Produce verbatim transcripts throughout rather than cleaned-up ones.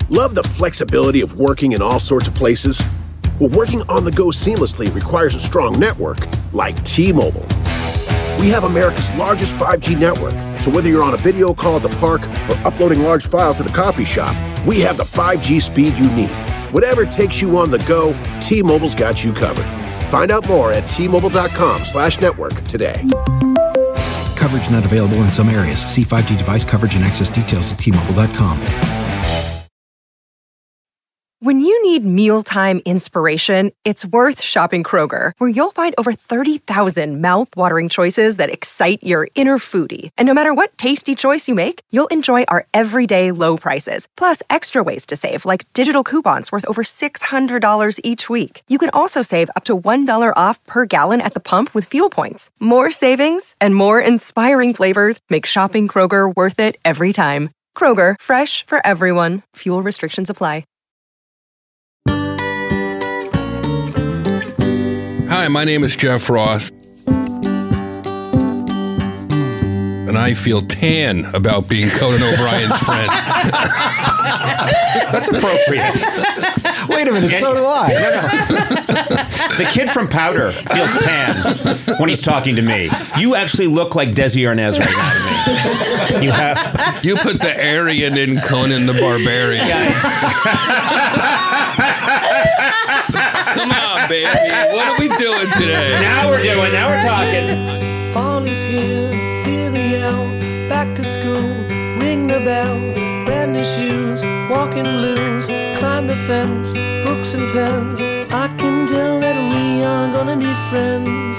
Love the flexibility of working in all sorts of places? Well, working on the go seamlessly requires a strong network like T-Mobile. We have America's largest five G network, so whether you're on a video call at the park or uploading large files at the coffee shop, we have the five G speed you need. Whatever takes you on the go, T-Mobile's got you covered. Find out more at T-Mobile.com slash network today. Coverage not available in some areas. See five G device coverage and access details at T Mobile dot com. When you need mealtime inspiration, it's worth shopping Kroger, where you'll find over thirty thousand mouth-watering choices that excite your inner foodie. And no matter what tasty choice you make, you'll enjoy our everyday low prices, plus extra ways to save, like digital coupons worth over six hundred dollars each week. You can also save up to one dollar off per gallon at the pump with fuel points. More savings and more inspiring flavors make shopping Kroger worth it every time. Kroger, fresh for everyone. Fuel restrictions apply. Hi, my name is Jeff Ross, and I feel tan about being Conan O'Brien's friend. That's appropriate. Wait a minute, so do I. No, no. The kid from Powder feels tan when he's talking to me. You actually look like Desi Arnaz right now to me. You have. You put the Aryan in Conan the Barbarian. Come on, baby. What are we doing today? Now we're doing. Now we're talking. Fall is here. Hear the yell. Back to school. Ring the bell. Brand new shoes. Walking blues. Climb the fence. Books and pens. I can tell that we are gonna be friends.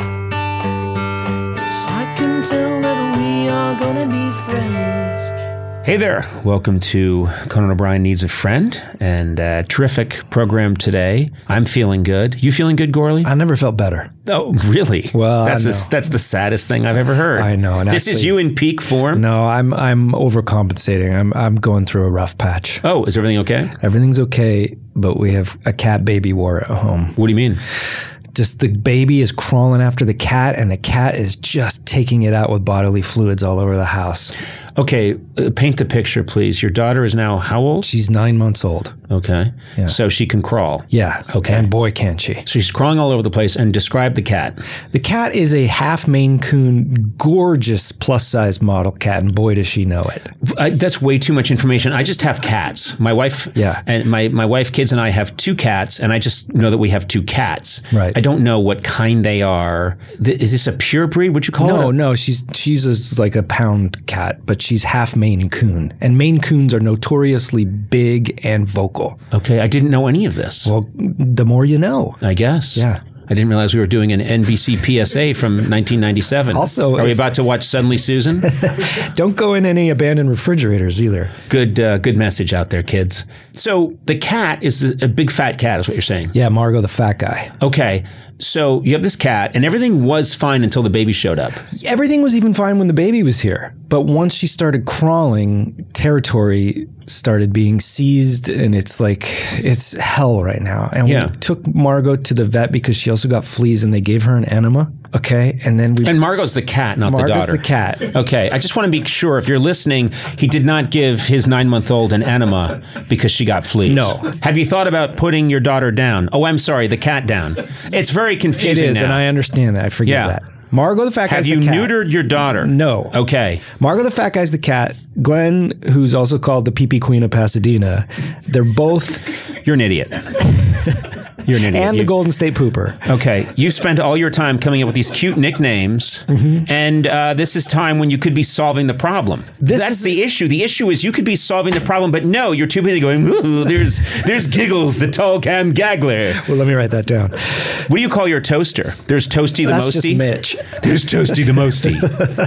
Yes, I can tell that we are gonna be friends. Hey there. Welcome to Conan O'Brien Needs a Friend, and a terrific program today. I'm feeling good. You feeling good, Gorley? I never felt better. Oh, really? Well, that's I the, that's the saddest thing I've ever heard. I know. And this actually, is you in peak form? No, I'm I'm overcompensating. I'm I'm going through a rough patch. Oh, is everything okay? Everything's okay, but we have a cat baby war at home. What do you mean? Just the baby is crawling after the cat, and the cat is just taking it out with bodily fluids all over the house. Okay, uh, paint the picture, please. Your daughter is now how old? She's nine months old. Okay. Yeah. So she can crawl. Yeah. Okay. And boy, can she. So she's crawling all over the place. And describe the cat. The cat is a half Maine Coon, gorgeous plus-size model cat, and boy, does she know it. I, that's way too much information. I just have cats. My wife yeah. and my, my wife, kids, and I have two cats, and I just know that we have two cats. Right. I don't know what kind they are. Th- is this a pure breed? Would you call no, it? No, no. She's she's a, like a pound cat, but she's half Maine Coon. And Maine Coons are notoriously big and vocal. Okay, I didn't know any of this. Well, the more you know. I guess. Yeah. I didn't realize we were doing an N B C P S A from nineteen ninety-seven. Also, are we about to watch Suddenly Susan? Don't go in any abandoned refrigerators either. Good, uh, good message out there, kids. So the cat is a big fat cat, is what you're saying? Yeah, Margot the fat guy. Okay. So you have this cat, and everything was fine until the baby showed up. Everything was even fine when the baby was here. But once she started crawling, territory started being seized, and it's like, it's hell right now. And yeah. we took Margot to the vet because she also got fleas, and they gave her an enema. Okay, and then we... And Margot's the cat, not Margot's the daughter. the cat. Okay, I just want to be sure, if you're listening, he did not give his nine-month-old an enema because she got fleas. No. Have you thought about putting your daughter down? Oh, I'm sorry, the cat down. It's very confusing It is, now. and I understand that. I forget yeah. that. Margot the fat guy's Have the you cat. neutered your daughter? No. Okay. Margot the fat guy's the cat. Glenn, who's also called the pee-pee queen of Pasadena, they're both... You're an idiot. You're an idiot. And you, the Golden State Pooper. Okay. You spent all your time coming up with these cute nicknames, mm-hmm. and uh, this is time when you could be solving the problem. This That's is, the issue. The issue is you could be solving the problem, but no, you're too busy going, ooh, there's, there's Giggles, the tall cam gaggler. Well, let me write that down. What do you call your toaster? There's Toasty the That's Mosty? just Mitch. There's Toasty the Mosty.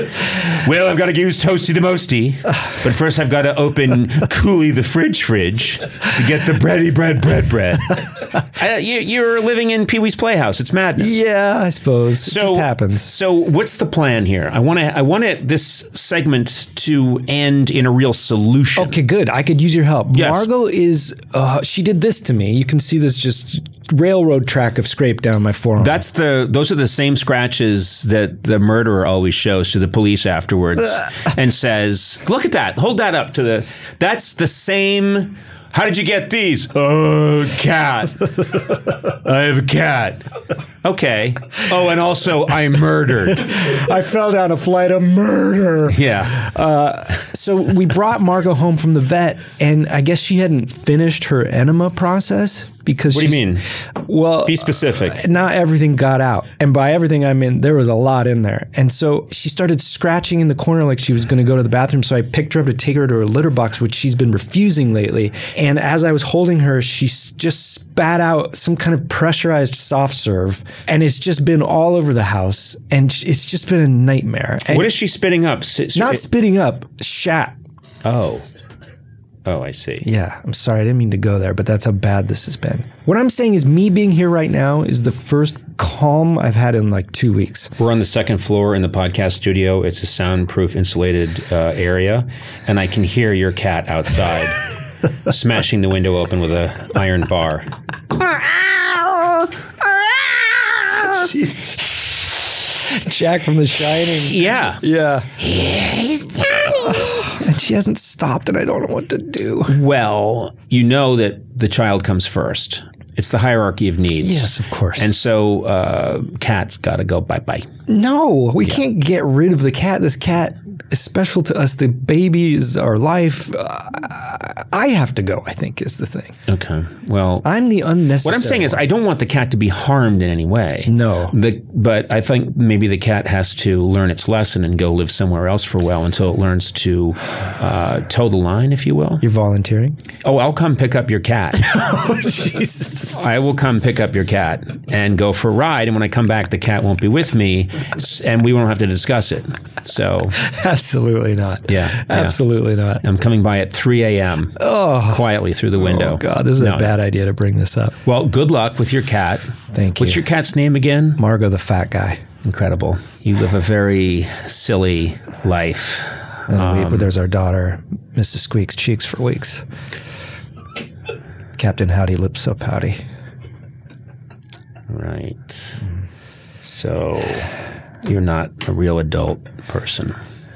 Well, I've got to use Toasty the Mosty, but first I've got to open Cooley the fridge fridge to get the bready bread bread bread. uh, you, you're living in Pee-wee's Playhouse. It's madness. Yeah, I suppose. So, it just happens. So what's the plan here? I want to I want it, this segment to end in a real solution. Okay, good. I could use your help. Yes. Margot is, uh, she did this to me. You can see this just railroad track of scrape down my forearm. That's the, those are the same scratches that the murderer always shows to the police afterwards and says, look at that, hold that up to the, that's the same How did you get these? Oh, cat. I have a cat. Okay. Oh, and also I murdered. I fell down a flight of murder. Yeah. Uh, so we brought Margot home from the vet, and I guess she hadn't finished her enema process because. What do you she's- mean? Well, Be specific. uh, not everything got out, and by everything I mean there was a lot in there. And so she started scratching in the corner like she was going to go to the bathroom. So I picked her up to take her to her litter box, which she's been refusing lately. And as I was holding her, she s- just spat out some kind of pressurized soft serve, and it's just been all over the house, and sh- it's just been a nightmare. And What is she spitting up? S- not it- spitting up, shat. Oh. Oh, I see. Yeah, I'm sorry. I didn't mean to go there, but that's how bad this has been. What I'm saying is me being here right now is the first calm I've had in like two weeks. We're on the second floor in the podcast studio. It's a soundproof, insulated uh, area, and I can hear your cat outside smashing the window open with a iron bar. Jack from The Shining. Yeah. Yeah. And she hasn't stopped, and I don't know what to do. Well, you know that the child comes first. It's the hierarchy of needs. Yes, of course. And so uh, cat's got to go bye-bye. No, we can't get rid of the cat. This cat is special to us. The baby is our life. Uh, I have to go, I think, is the thing. Okay. Well, I'm the unnecessary what I'm saying is one. I don't want the cat to be harmed in any way. No. The, but I think maybe the cat has to learn its lesson and go live somewhere else for a while until it learns to uh, toe the line, if you will. You're volunteering? Oh, I'll come pick up your cat. Oh, Jesus. I will come pick up your cat and go for a ride. And when I come back, the cat won't be with me, s- and we won't have to discuss it. So, Absolutely not. Yeah, yeah. Absolutely not. I'm coming by at three a.m. Oh. quietly through the window. Oh, God. This is No. a bad idea to bring this up. Well, good luck with your cat. Thank you. What's your cat's name again? Margot, the fat guy. Incredible. You live a very silly life. And Um, we, there's our daughter, Missus Squeaks Cheeks for weeks. Captain Howdy Lips So Pouty. Right. So you're not a real adult person.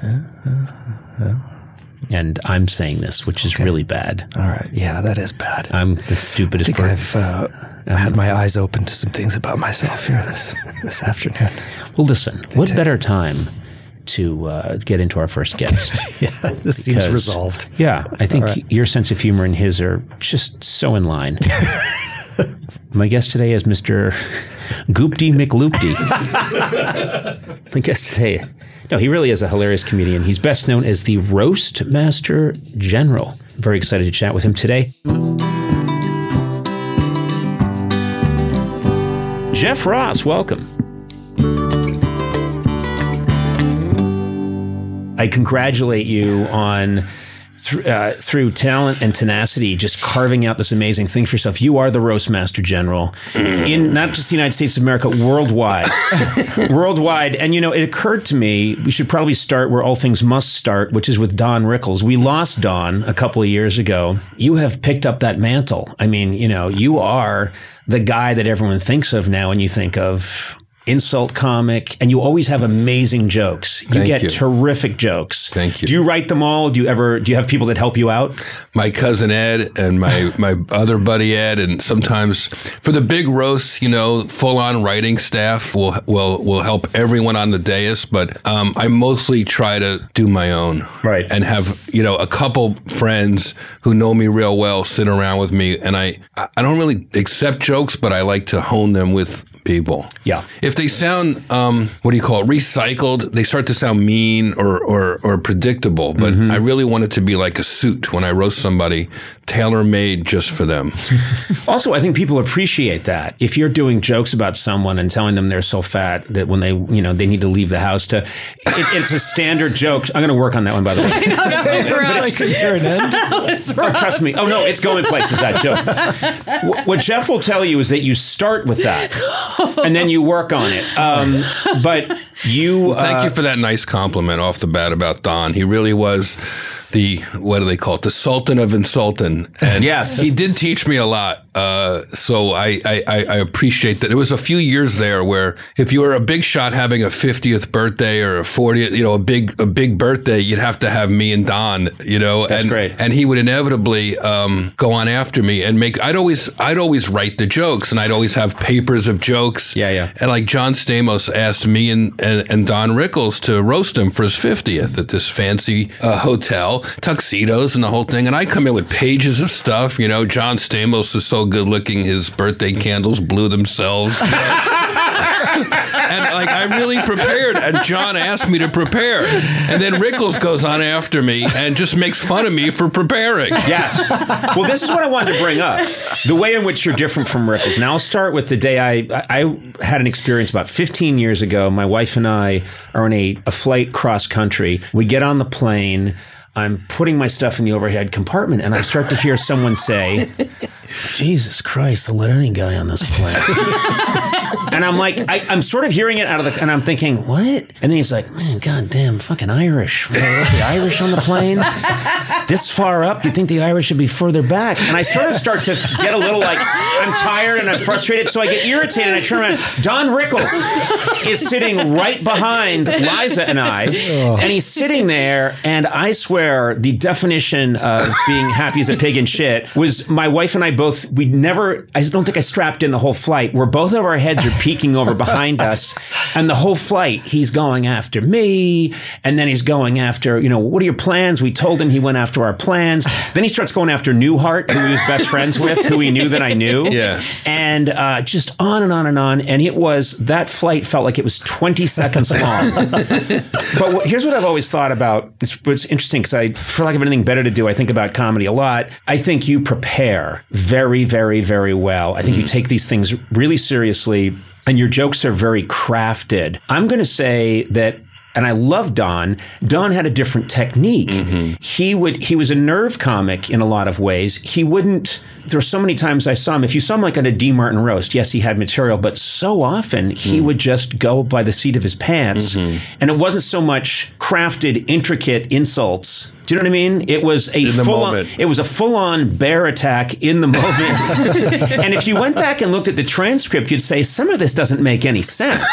And I'm saying this, which is really bad. All right. Yeah, that is bad. I'm the I stupidest think person. I've uh, had my eyes open to some things about myself here this this afternoon. Well, listen, what better time to uh, get into our first guest? Yeah, this seems Because- resolved. Yeah, I think All right. your sense of humor and his are just so in line. My guest today is Mister Goopty McLoopty. My guest today, no, he really is a hilarious comedian. He's best known as the Roast Master General. Very excited to chat with him today. Jeff Ross, welcome. I congratulate you on th- uh, through talent and tenacity, just carving out this amazing thing for yourself. You are the Roast Master General in not just the United States of America, worldwide, worldwide. And you know, it occurred to me we should probably start where all things must start, which is with Don Rickles. We lost Don a couple of years ago. You have picked up that mantle. I mean, you know, you are the guy that everyone thinks of now when you think of insult comic, and you always have amazing jokes. You Thank get you. terrific jokes. Thank you. Do you write them all? Do you ever? Do you have people that help you out? My cousin Ed and my, my other buddy Ed, and sometimes for the big roasts, you know, full on writing staff will will will help everyone on the dais. But um, I mostly try to do my own, Right. and have you know a couple friends who know me real well sit around with me, and I I don't really accept jokes, but I like to hone them with people. Yeah. If they sound, um, what do you call it, recycled, they start to sound mean or or, or predictable. But Mm-hmm. I really want it to be like a suit when I roast somebody, tailor-made just for them. Also, I think people appreciate that. If you're doing jokes about someone and telling them they're so fat that when they, you know, they need to leave the house to, it, it's a standard joke. I'm going to work on that one, by the way. I know that was rough. Is there an end? It's Oh, rough. trust me. Oh, no, it's going places, that joke. Wh- What Jeff will tell you is that you start with that and then you work on it. Um, but you... Thank uh, you for that nice compliment off the bat about Don. He really was the, what do they call it? The Sultan of Insultin. And Yes. he did teach me a lot. Uh, so I, I, I appreciate that. There was a few years there where if you were a big shot having a fiftieth birthday or a fortieth, you know, a big a big birthday, you'd have to have me and Don, you know. That's and, great. And he would inevitably um, go on after me and make. I'd always I'd always write the jokes, and I'd always have papers of jokes. Yeah, yeah. And like John Stamos asked me and, and, and Don Rickles to roast him for his fiftieth at this fancy uh, hotel, tuxedos and the whole thing. And I come in with pages of stuff. You know, John Stamos is so good looking, his birthday candles blew themselves. You know? And like I really prepared, and John asked me to prepare, and then Rickles goes on after me and just makes fun of me for preparing. Yes. Well, this is what I wanted to bring up. The way in which you're different from Rickles. Now, I'll start with the day I I had an experience about fifteen years ago. My wife and I are on a, a flight cross country. We get on the plane. I'm putting my stuff in the overhead compartment, and I start to hear someone say, Jesus Christ, they'll let any guy on this plane. And I'm like, I, I'm sort of hearing it out of the, and I'm thinking, what? And then he's like, man, goddamn, fucking Irish. The Irish on the plane? This far up? You think the Irish should be further back? And I sort of start to get a little like, I'm tired and I'm frustrated, so I get irritated and I turn around. Don Rickles is sitting right behind Liza and I, and he's sitting there, and I swear the definition of being happy as a pig in shit was my wife and I both, we never, I don't think I strapped in the whole flight, where both of our heads are peeking over behind us, and the whole flight, he's going after me, and then he's going after, you know, what are your plans? We told him he went after our plans. Then he starts going after Newhart, who he was best friends with, who he knew that I knew. Yeah. And uh, just on and on and on. And it was, that flight felt like it was twenty seconds long. But what, here's what I've always thought about. It's, it's interesting because I, for lack of anything better to do, I think about comedy a lot. I think you prepare very, very, very well. I think mm. you take these things really seriously, and your jokes are very crafted. I'm going to say that, and I love Don. Don had a different technique. Mm-hmm. He would, he was a nerve comic in a lot of ways. He wouldn't, there were so many times I saw him, if you saw him like on a D. Martin roast, yes, he had material, but so often he mm. would just go by the seat of his pants. Mm-hmm. And it wasn't so much crafted, intricate insults. Do you know what I mean? It was a full on, it was a full on bear attack in the moment. And if you went back and looked at the transcript, you'd say some of this doesn't make any sense.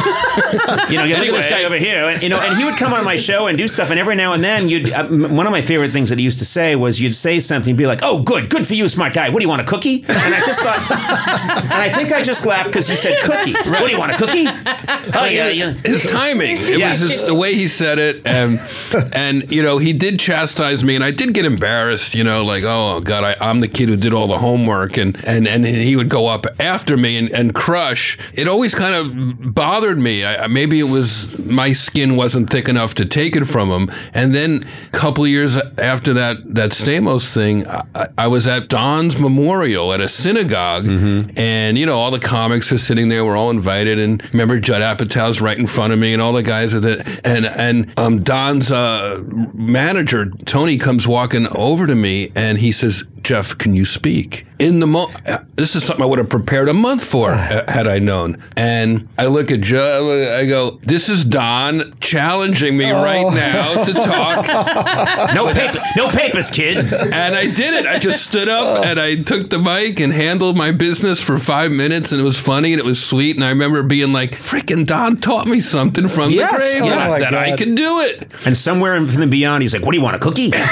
You know, you anyway. Look at this guy over here, and you know, and he would come on my show and do stuff, and every now and then you'd. Uh, one of my favorite things that he used to say was, you'd say something, and be like, "Oh, good, good for you, smart guy. What do you want, a cookie?" And I just thought, and I think I just laughed because he said cookie. Right. What do you want, a cookie? Oh yeah, yeah. His timing. It yes. was just the way he said it, and and you know, he did chastise me, and I did get embarrassed, you know, like, oh God, I, I'm the kid who did all the homework, and and, and he would go up after me and, and crush. It always kind of bothered me. I, maybe it was my skin wasn't thick enough to take it from him. And then a couple of years after that that Stamos thing, I, I was at Don's memorial at a synagogue, mm-hmm. and you know, all the comics are sitting there. We're all invited, and remember Judd Apatow's right in front of me, and all the guys are there, and and um, Don's uh, manager Tony comes walking over to me, and he says, "Jeff, can you speak?" In the mo- this is something I would have prepared a month for uh, had I known. And I look at Joe, I go, "This is Don challenging me oh. right now to talk." No paper, no papers, kid. And I did it. I just stood up oh. and I took the mic and handled my business for five minutes, and it was funny and it was sweet. And I remember being like, "Freaking Don taught me something from yes. the grave yeah. that, that I can do it." And somewhere in the beyond, he's like, "What do you want, a cookie?" And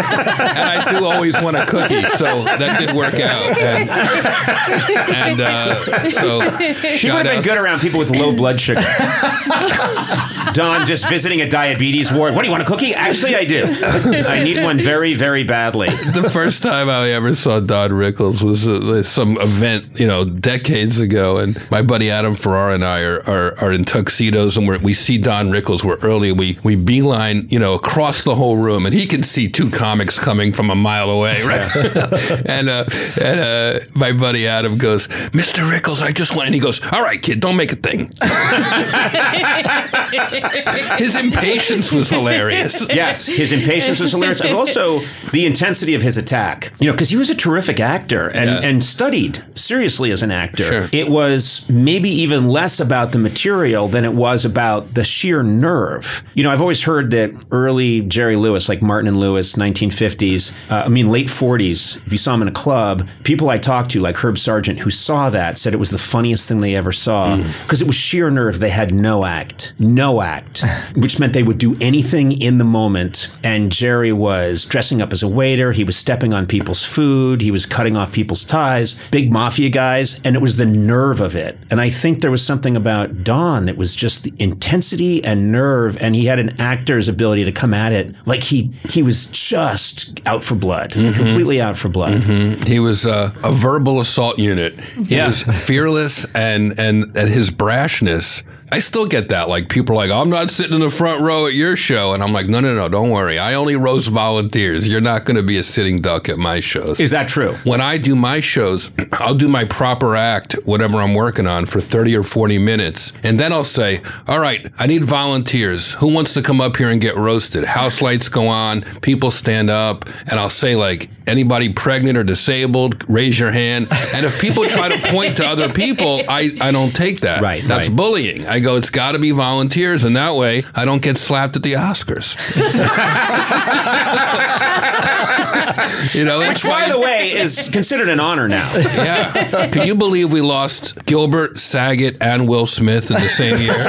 I do always want a cookie, so that did work out. And, and uh, so she would have been good around people with low blood sugar. Don just visiting a diabetes ward. What do you want, a cookie? Actually, I do. I need one very, very badly. The first time I ever saw Don Rickles was uh, some event, you know, decades ago, and my buddy Adam Ferrara and I are are, are in tuxedos, and we're, we see Don Rickles. We're early. We we beeline, you know, across the whole room, and he can see two comics coming from a mile away, right? and uh, And uh, my buddy Adam goes, Mister Rickles, I just want, and he goes, all right, kid, don't make a thing. His impatience was hilarious. Yes, his impatience was hilarious. And also the intensity of his attack. You know, because he was a terrific actor and, Yeah. and studied seriously as an actor. Sure. It was maybe even less about the material than it was about the sheer nerve. You know, I've always heard that early Jerry Lewis, like Martin and Lewis, nineteen fifties, uh, I mean, late forties, if you saw him in a club, people I talked to, like Herb Sargent, who saw that, said it was the funniest thing they ever saw because it was sheer nerve. They had no act, no act, which meant they would do anything in the moment. And Jerry was dressing up as a waiter. He was stepping on people's food. He was cutting off people's ties, big mafia guys. And it was the nerve of it. And I think there was something about Don that was just the intensity and nerve. And he had an actor's ability to come at it like he he was just out for blood, Mm-hmm. completely out for blood. Mm-hmm. He was uh, a verbal assault unit. He Yeah. was fearless, and, and, and his brashness. I still get that. Like, people are like, I'm not sitting in the front row at your show. And I'm like, no, no, no, don't worry. I only roast volunteers. You're not going to be a sitting duck at my shows. Is that true? When I do my shows, I'll do my proper act, whatever I'm working on, for thirty or forty minutes. And then I'll say, all right, I need volunteers. Who wants to come up here and get roasted? House lights go on, people stand up, and I'll say, like, anybody pregnant or disabled, raise your hand. And if people try to point to other people, I, I don't take that. Right, That's right. bullying. I go, it's got to be volunteers, and that way I don't get slapped at the Oscars. You know, Which, by the way, is considered an honor now. yeah. Can you believe we lost Gilbert, Saget, and Will Smith in the same year?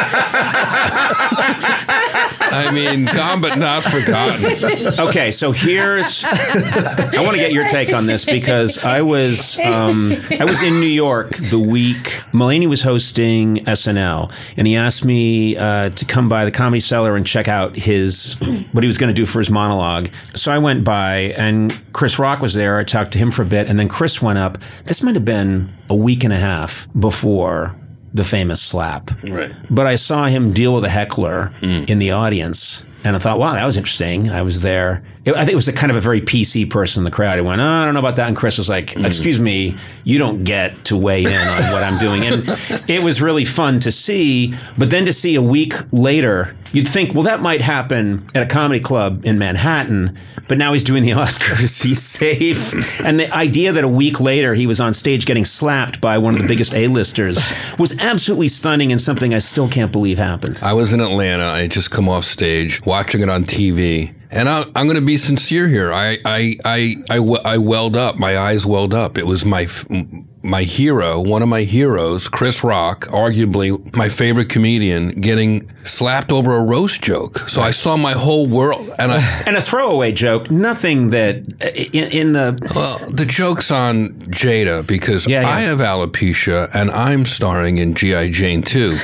I mean, gone but not forgotten. Okay, so here's. I want to get your take on this because I was um, I was in New York the week Mulaney was hosting S N L, and he asked me uh, to come by the Comedy Cellar and check out his what he was going to do for his monologue. So I went by, and Chris Rock was there. I talked to him for a bit, and then Chris went up. This might have been a week and a half before the famous slap. Right. But I saw him deal with a heckler Mm. in the audience. And I thought, wow, that was interesting. I was there. It, I think it was a kind of a very P C person in the crowd. He went, oh, I don't know about that. And Chris was like, excuse me, you don't get to weigh in on what I'm doing. And it was really fun to see. But then to see a week later, you'd think, well, that might happen at a comedy club in Manhattan. But now he's doing the Oscars. He's safe. And the idea that a week later he was on stage getting slapped by one of the biggest A-listers was absolutely stunning and something I still can't believe happened. I was in Atlanta. I had just come off stage, watching it on T V. And I, I'm going to be sincere here. I, I, I, I, I welled up. My eyes welled up. It was my my hero, one of my heroes, Chris Rock, arguably my favorite comedian, getting slapped over a roast joke. So I saw my whole world. And I And a throwaway joke, nothing that in, in the... Well, the joke's on Jada because Yeah, yeah. I have alopecia and I'm starring in G I. Jane two.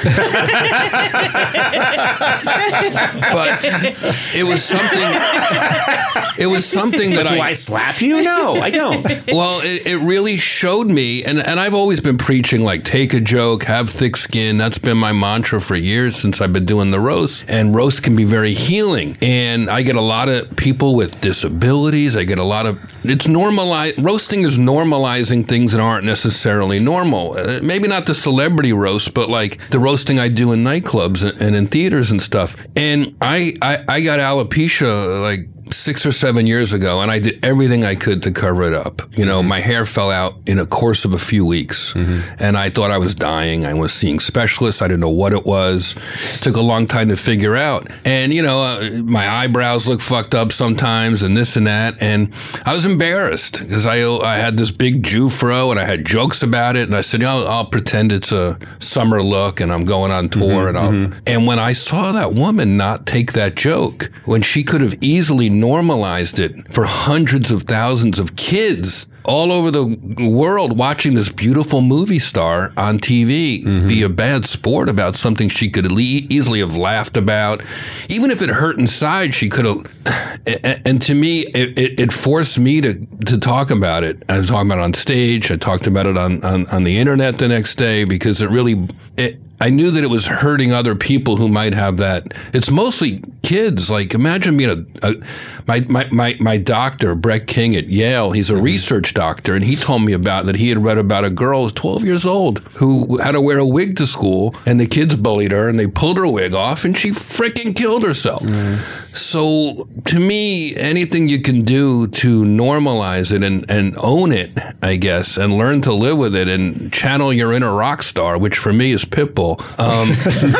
But it was something. It was something that Do I. I slap you? No, I don't. Well, it, it really showed me, and, and I've always been preaching, like, take a joke, have thick skin. That's been my mantra for years since I've been doing the roast. And roast can be very healing. And I get a lot of people with disabilities. I get a lot of, it's normalized, roasting is normalizing things that aren't necessarily normal. Uh, maybe not the celebrity roast, but like the roasting I do in nightclubs and, and in theaters and stuff. And I, I, I got alopecia like six or seven years ago, and I did everything I could to cover it up. You know, my hair fell out in a course of a few weeks, mm-hmm. and I thought I was dying. I was seeing specialists. I didn't know what it was. It took a long time to figure out. And, you know, uh, my eyebrows look fucked up sometimes and this and that, and I was embarrassed because I I had this big Jew fro, and I had jokes about it, and I said, you know, I'll pretend it's a summer look, and I'm going on tour, mm-hmm, and I'll... Mm-hmm. And when I saw that woman not take that joke, when she could have easily normalized it for hundreds of thousands of kids all over the world watching this beautiful movie star on T V mm-hmm. be a bad sport about something she could le- easily have laughed about. Even if it hurt inside, she could have... And, and to me, it, it, it forced me to, to talk about it. I was talking about it on stage. I talked about it on, on, on the internet the next day because it really... It, I knew that it was hurting other people who might have that. It's mostly kids. Like, imagine being a, a my, my, my, my doctor, Brett King at Yale, he's a mm-hmm. research doctor, and he told me about that he had read about a girl who's twelve years old who had to wear a wig to school, and the kids bullied her, and they pulled her wig off, and she freaking killed herself. Mm. So, to me, anything you can do to normalize it and, and own it, I guess, and learn to live with it and channel your inner rock star, which for me is Pitbull. Um,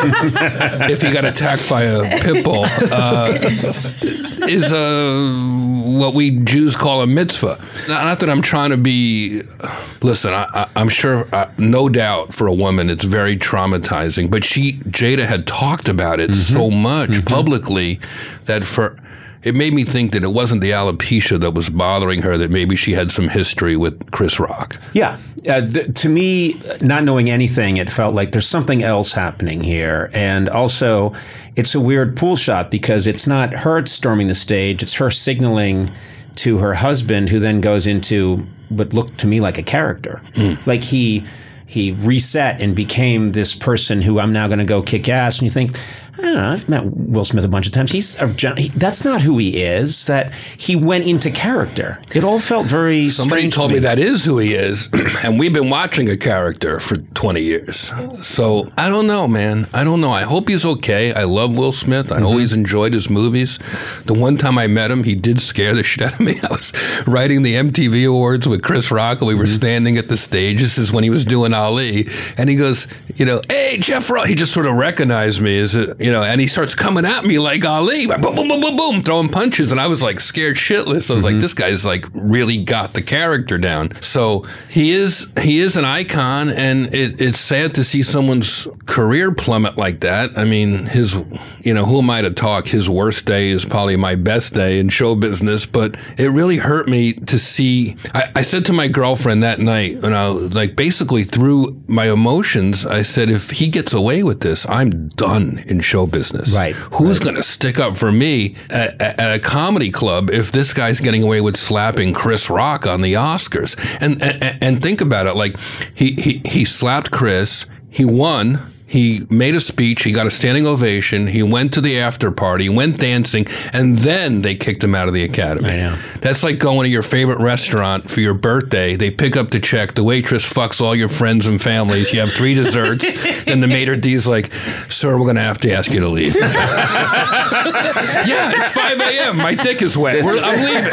if he got attacked by a pit bull, uh, is a, what we Jews call a mitzvah. Not, not that I'm trying to be, listen, I, I, I'm sure, uh, no doubt for a woman, it's very traumatizing, but she, Jada had talked about it mm-hmm. so much mm-hmm. publicly that for, it made me think that it wasn't the alopecia that was bothering her, that maybe she had some history with Chris Rock. Yeah. Uh, th- to me, not knowing anything, it felt like there's something else happening here. And also, it's a weird pool shot because it's not her storming the stage, it's her signaling to her husband, who then goes into what looked to me like a character. Mm. Like he he reset and became this person who I'm now going to go kick ass. And you think, I don't know, I've met Will Smith a bunch of times. He's a gen- he, that's not who he is. That he went into character. It all felt very Somebody strange told to me. me that is who he is, and we've been watching a character for twenty years. So I don't know, man. I don't know. I hope he's okay. I love Will Smith. I mm-hmm. always enjoyed his movies. The one time I met him, he did scare the shit out of me. I was writing the M T V Awards with Chris Rock, and we were mm-hmm. standing at the stage. This is when he was doing Ali, and he goes, you know, hey, Jeff Rock. He just sort of recognized me as a, you know, and he starts coming at me like Ali, boom, boom, boom, boom, boom, throwing punches, and I was like scared shitless. I was mm-hmm. like, this guy's like really got the character down. So he is he is an icon, and it, it's sad to see someone's career plummet like that. I mean, his, you know, who am I to talk? His worst day is probably my best day in show business, but it really hurt me to see. I, I said to my girlfriend that night, and I was like, basically through my emotions, I said, if he gets away with this, I'm done in show business. Right. Who's right. going to stick up for me at, at a comedy club if this guy's getting away with slapping Chris Rock on the Oscars? And and, and think about it. Like, he, he, he slapped Chris. He won. He made a speech. He got a standing ovation. He went to the after party, went dancing, and then they kicked him out of the Academy. I know. That's like going to your favorite restaurant for your birthday. They pick up the check. The waitress fucks all your friends and families. You have three desserts. And the maitre d's like, sir, we're going to have to ask you to leave. Yeah, it's five a.m. My dick is wet. We're, I'm leaving.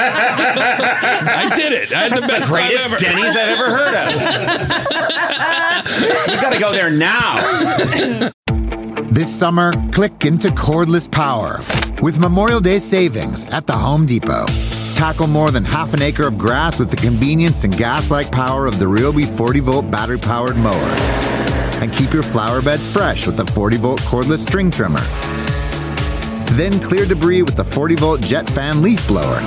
I did it. I had That's the best the greatest time ever. Denny's I've ever heard of. We got to go there now. This summer, click into cordless power with Memorial Day savings at the Home Depot. Tackle more than half an acre of grass with the convenience and gas-like power of the Ryobi forty volt battery-powered mower. And keep your flower beds fresh with the forty volt cordless string trimmer. Then clear debris with the forty volt jet fan leaf blower.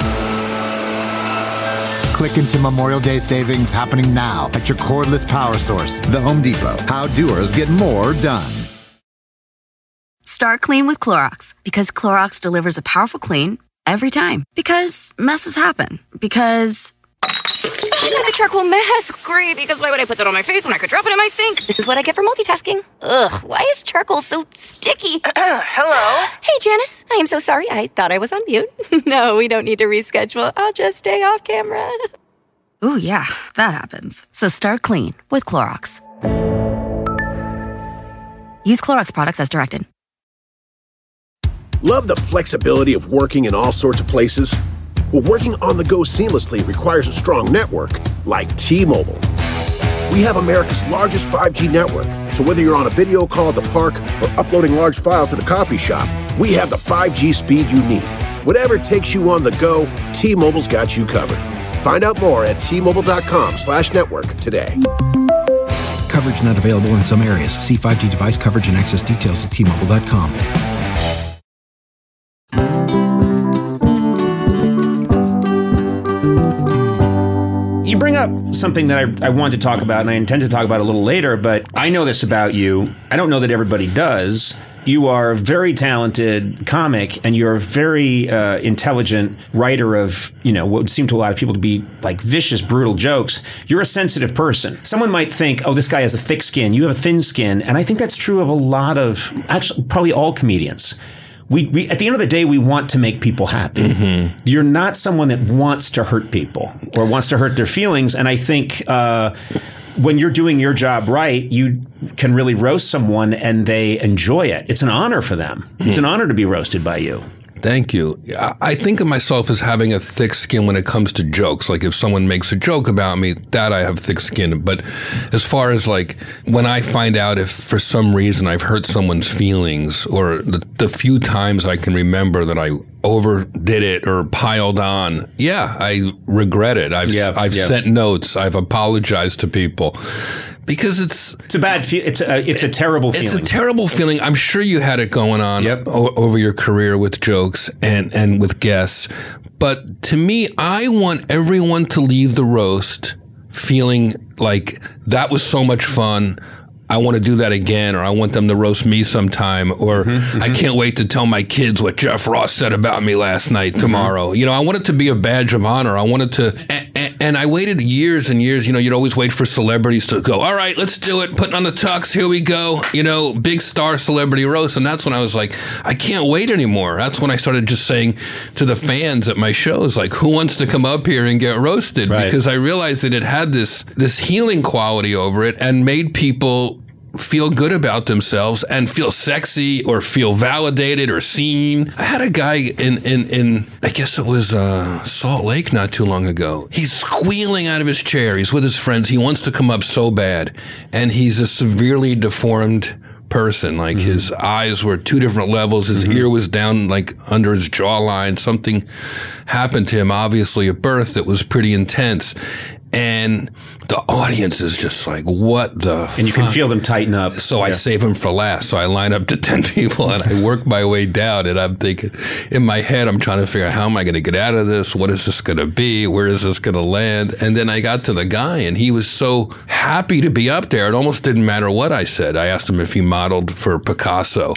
Click into Memorial Day savings happening now at your cordless power source, the Home Depot. How doers get more done. Start clean with Clorox, because Clorox delivers a powerful clean every time. Because messes happen. Because I got the charcoal mask. Great, because why would I put that on my face when I could drop it in my sink? This is what I get for multitasking. Ugh, why is charcoal so sticky? Hello? Hey, Janice. I am so sorry. I thought I was on mute. No, we don't need to reschedule. I'll just stay off camera. Ooh, yeah, that happens. So start clean with Clorox. Use Clorox products as directed. Love the flexibility of working in all sorts of places? Well, working on the go seamlessly requires a strong network like T-Mobile. We have America's largest five G network, so whether you're on a video call at the park or uploading large files at a coffee shop, we have the five G speed you need. Whatever takes you on the go, T-Mobile's got you covered. Find out more at T-Mobile.com slash network today. Coverage not available in some areas. See five G device coverage and access details at T Mobile dot com. You bring up something that I, I wanted to talk about, and I intend to talk about a little later, but I know this about you. I don't know that everybody does. you are a very talented comic and you're a very uh, intelligent writer of, you know, what would seem to a lot of people to be like vicious, brutal jokes. You're a sensitive person. Someone might think, oh, this guy has a thick skin. You have a thin skin. And I think that's true of a lot of, actually, probably all comedians. We, we, at the end of the day, we want to make people happy. Mm-hmm. You're not someone that wants to hurt people or wants to hurt their feelings. And I think uh, when you're doing your job right, you can really roast someone and they enjoy it. It's an honor for them. Mm-hmm. It's an honor to be roasted by you. Thank you. I think of myself as having a thick skin when it comes to jokes. Like if someone makes a joke about me, that I have thick skin. But as far as like when I find out if for some reason I've hurt someone's feelings, or the, the few times I can remember that I overdid it or piled on, yeah, I regret it. I've yeah, I've yeah. sent notes. I've apologized to people. Because it's it's a bad feel. It's a it's a terrible feeling. It's a terrible feeling. I'm sure you had it going on yep. o- over your career with jokes and, and with guests. But to me, I want everyone to leave the roast feeling like that was so much fun. I want to do that again, or I want them to roast me sometime, or mm-hmm, mm-hmm. I can't wait to tell my kids what Jeff Ross said about me last night tomorrow. Mm-hmm. You know, I want it to be a badge of honor. I wanted to, and, and, and I waited years and years. You know, you'd always wait for celebrities to go, all right, let's do it. Putting on the tux, here we go. You know, big star celebrity roast. And that's when I was like, I can't wait anymore. That's when I started just saying to the fans at my shows, like, who wants to come up here and get roasted? Right. Because I realized that it had this this healing quality over it and made people feel good about themselves and feel sexy or feel validated or seen. I had a guy in, in, in I guess it was uh, Salt Lake not too long ago. He's squealing out of his chair. He's with his friends. He wants to come up so bad. And he's a severely deformed person. Like mm-hmm. his eyes were two different levels. His mm-hmm. ear was down like under his jawline. Something happened to him, obviously at birth, that was pretty intense. And the audience is just like, what the And you fuck? can feel them tighten up. So yeah. I save them for last. So I line up to ten people and I work my way down. And I'm thinking, in my head, I'm trying to figure out how am I going to get out of this? What is this going to be? Where is this going to land? And then I got to the guy and he was so happy to be up there. It almost didn't matter what I said. I asked him if he modeled for Picasso.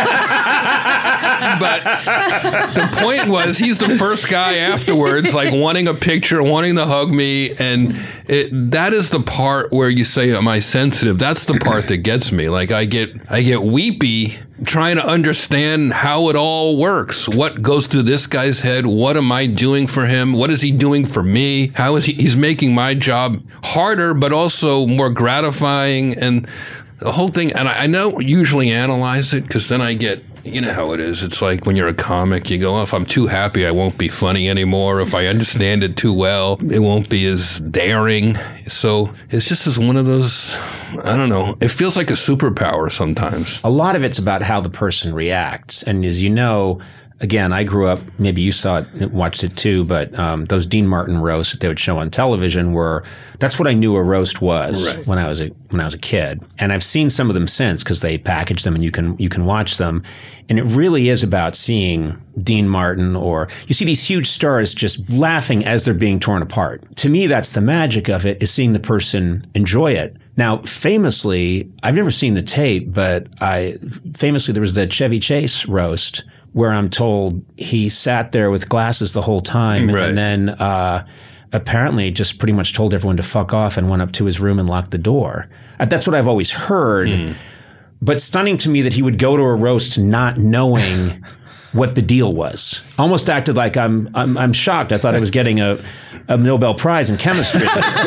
But the point was, he's the first guy afterwards, like wanting a picture, wanting to hug me. And it, that is the part where you say, am I sensitive? That's the part that gets me. Like I get, I get weepy trying to understand how it all works. What goes through this guy's head? What am I doing for him? What is he doing for me? How is he, he's making my job harder, but also more gratifying, and the whole thing. And I, I don't usually analyze it because then I get, you know how it is. It's like when you're a comic, you go, oh, if I'm too happy, I won't be funny anymore. If I understand it too well, it won't be as daring. So it's just as one of those, I don't know, it feels like a superpower sometimes. A lot of it's about how the person reacts. And as you know, again, I grew up, maybe you saw it, watched it too, but um, those Dean Martin roasts that they would show on television were, that's what I knew a roast was right. when I was a when I was a kid. And I've seen some of them since because they package them and you can you can watch them. And it really is about seeing Dean Martin, or you see these huge stars just laughing as they're being torn apart. To me, that's the magic of it, is seeing the person enjoy it. Now, famously, I've never seen the tape, but I famously there was the Chevy Chase roast where I'm told he sat there with glasses the whole time, right. and then uh, apparently just pretty much told everyone to fuck off and went up to his room and locked the door. Uh, that's what I've always heard. Mm. But stunning to me that he would go to a roast not knowing what the deal was. Almost acted like I'm I'm, I'm shocked. I thought I was getting a, a Nobel Prize in chemistry.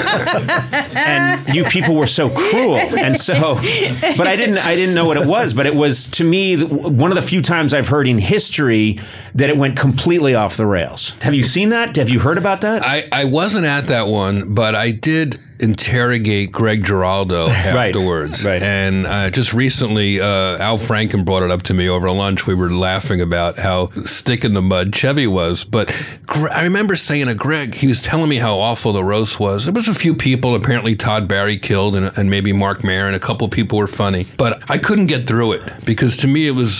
And you people were so cruel. And so, but I didn't I didn't know what it was. But it was, to me, one of the few times I've heard in history that it went completely off the rails. Have you seen that? Have you heard about that? I, I wasn't at that one, but I did interrogate Greg Giraldo afterwards. Right, right. And uh, just recently, uh, Al Franken brought it up to me over lunch. We were laughing about how stick in the mud Chevy was. But Gre- I remember saying to Greg, he was telling me how awful the roast was. There was a few people, apparently Todd Barry killed, and, and maybe Mark Maron. A couple people were funny. But I couldn't get through it because to me it was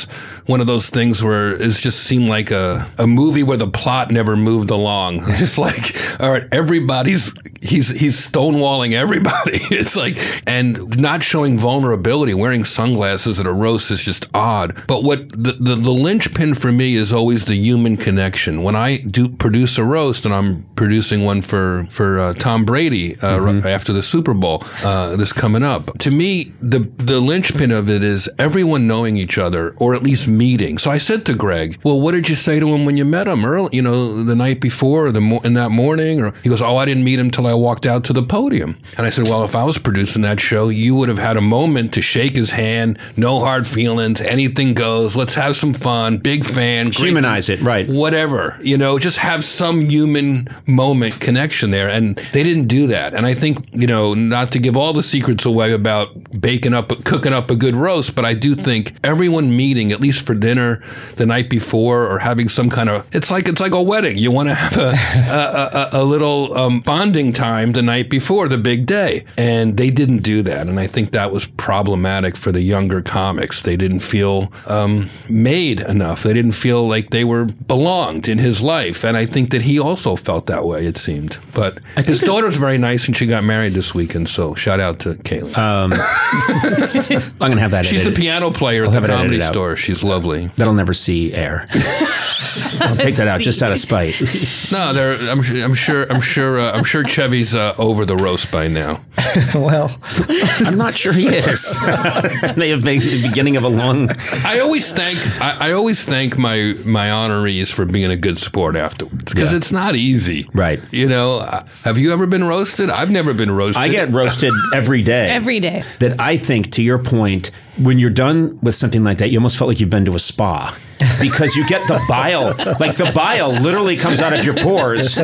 one of those things where it just seemed like a, a movie where the plot never moved along. It's like, all right, everybody's he's he's stonewalling everybody. It's like, and not showing vulnerability, wearing sunglasses at a roast is just odd. But what the, the, the linchpin for me is always the human connection. When I do produce a roast, and I'm producing one for, for uh, Tom Brady uh, mm-hmm. after the Super Bowl, uh, this coming up, to me, the, the linchpin of it is everyone knowing each other, or at least meeting. So I said to Greg, well, what did you say to him when you met him early, you know, the night before, or the mo- in that morning? Or he goes, oh, I didn't meet him till I walked out to the podium. And I said, well, if I was producing that show, you would have had a moment to shake his hand, no hard feelings, anything goes, let's have some fun, big fan. Humanize it, right. Whatever, you know, just have some human moment connection there. And they didn't do that. And I think, you know, not to give all the secrets away about baking up, cooking up a good roast, but I do think everyone meeting, at least for dinner the night before, or having some kind of, it's like, it's like a wedding. You want to have a, a, a, a little um, bonding time the night before the big day. And they didn't do that. And I think that was problematic for the younger comics. They didn't feel um, made enough. They didn't feel like they were belonged in his life. And I think that he also felt that way, it seemed. But his daughter's very nice, and she got married this weekend. So shout out to Kaylee. Um, I'm going to have that She's edited. the piano player I'll at the Comedy Store. She's lovely. That'll never see air. I'll take that out just out of spite. No, they're, I'm, I'm sure. I'm sure. Uh, I'm sure Chevy's uh, over the roast by now. Well, I'm not sure he is. May have been the beginning of a long. I always thank. I, I always thank my my honorees for being a good sport afterwards, because yeah. it's not easy. Right. You know, uh, have you ever been roasted? I've never been roasted. I get roasted every day. Every day. That I think, to your point, when you're done with something like that, you almost felt like you've been to a spa. Because you get the bile, like the bile literally comes out of your pores.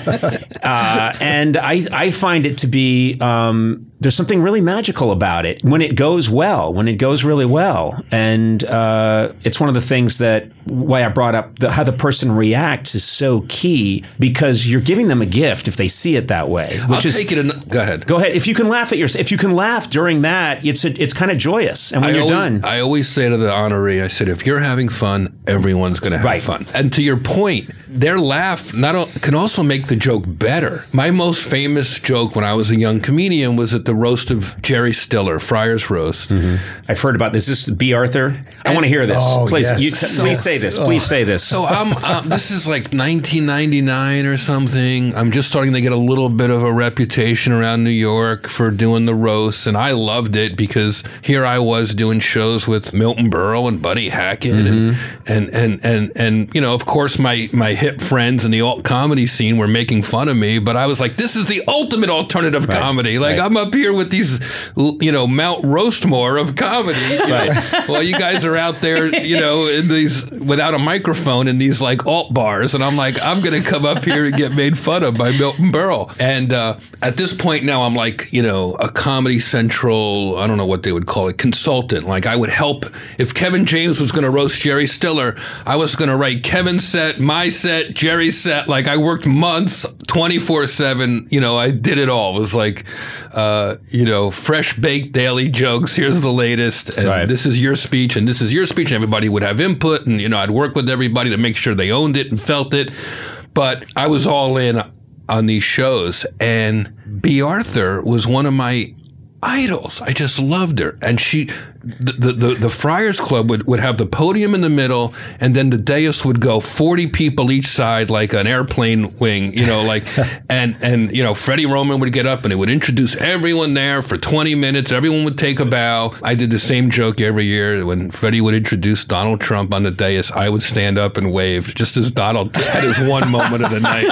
Uh, and I, I find it to be, um, there's something really magical about it when it goes well, when it goes really well. And uh, it's one of the things that, why I brought up the, how the person reacts is so key, because you're giving them a gift if they see it that way. Which I'll is, take it. In, go ahead. Go ahead. If you can laugh at yourself, if you can laugh during that, it's a, it's kind of joyous. And when I you're always, done, I always say to the honoree, I said, if you're having fun, everyone's going to have right. fun. And to your point, their laugh not o- can also make the joke better. My most famous joke when I was a young comedian was at the roast of Jerry Stiller, Friar's Roast. Mm-hmm. I've heard about this. Is this B. Arthur? I want to hear this. Oh, please, yes. you, t- please say this. Please say this. So I'm, um, this is like nineteen ninety-nine or something. I'm just starting to get a little bit of a reputation around New York for doing the roasts, and I loved it because here I was doing shows with Milton Berle and Buddy Hackett, mm-hmm. and, and and and and you know, of course, my my hip friends in the alt comedy scene were making fun of me, but I was like, this is the ultimate alternative right. comedy. Like right. I'm up here with these, you know, Mount Roastmore of comedy. Right. Well, you guys are out there, you know, in these without a microphone in these like alt bars, and I'm like, I'm gonna come up here and get made fun of by Milton Berle. And uh, at this point now, I'm like, you know, a Comedy Central, I don't know what they would call it, consultant. Like I would help if Kevin James was going to roast Jerry Stiller. I was going to write Kevin's set, my set, Jerry's set. Like I worked months, twenty-four seven. You know, I did it all. It was like, uh, you know, fresh baked daily jokes. Here's the latest. And right. this is your speech and this is your speech. And everybody would have input. And, you know, I'd work with everybody to make sure they owned it and felt it. But I was all in on these shows. And B. Arthur was one of my idols. I just loved her. And she, the, the, the, the Friars Club would, would have the podium in the middle, and then the dais would go forty people each side like an airplane wing, you know, like, and, and, you know, Freddie Roman would get up and he would introduce everyone there for twenty minutes. Everyone would take a bow. I did the same joke every year. When Freddie would introduce Donald Trump on the dais, I would stand up and wave just as Donald had his one moment of the night.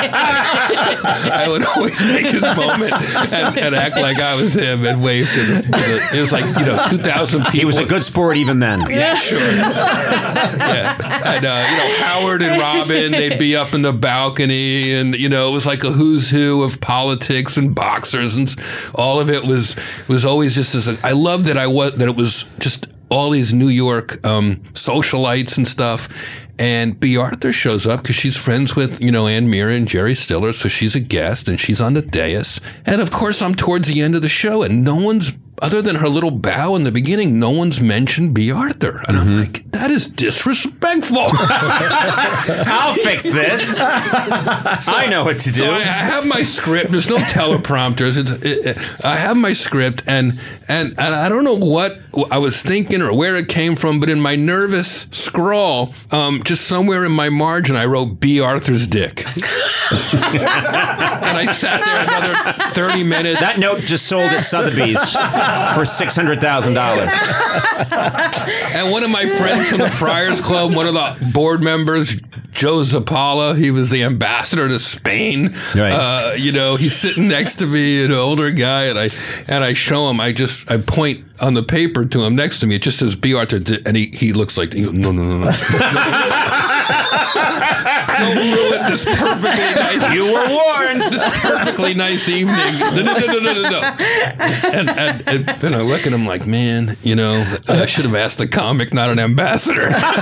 I would always take his moment and, and act like I was him and wave to the, to the it was like, you know, two thousand people. He was a good sport even then. Yeah, sure. Yeah. And, uh, you know, Howard and Robin, they'd be up in the balcony, and, you know, it was like a who's who of politics and boxers, and all of it was was always just as a, I loved that I was that it was just all these New York um, socialites and stuff. And B. Arthur shows up because she's friends with, you know, Ann Mira and Jerry Stiller, so she's a guest and she's on the dais. And of course, I'm towards the end of the show, and no one's other than her little bow in the beginning, no one's mentioned B. Arthur. And mm-hmm. I'm like, that is disrespectful. I'll fix this. So I know what to do. So I, I have my script. There's no teleprompters. It's, it, it, I have my script, and, and and I don't know what I was thinking or where it came from, but in my nervous scrawl, um, just somewhere in my margin, I wrote B. Arthur's dick. And I sat there another thirty minutes. That note just sold at Sotheby's for six hundred thousand dollars. And one of my friends from the Friars Club, one of the board members, Joe Zapala, he was the ambassador to Spain. Right. Uh, you know, he's sitting next to me, an older guy, and I and I show him. I just I point on the paper to him next to me. It just says B. Arthur, and he he looks like he goes, no no no no. Don't ruin this perfectly nice. You were warned. This perfectly nice evening. No, no, no, no, no, no. And, and, and then I look at him like, man, you know, I should have asked a comic, not an ambassador.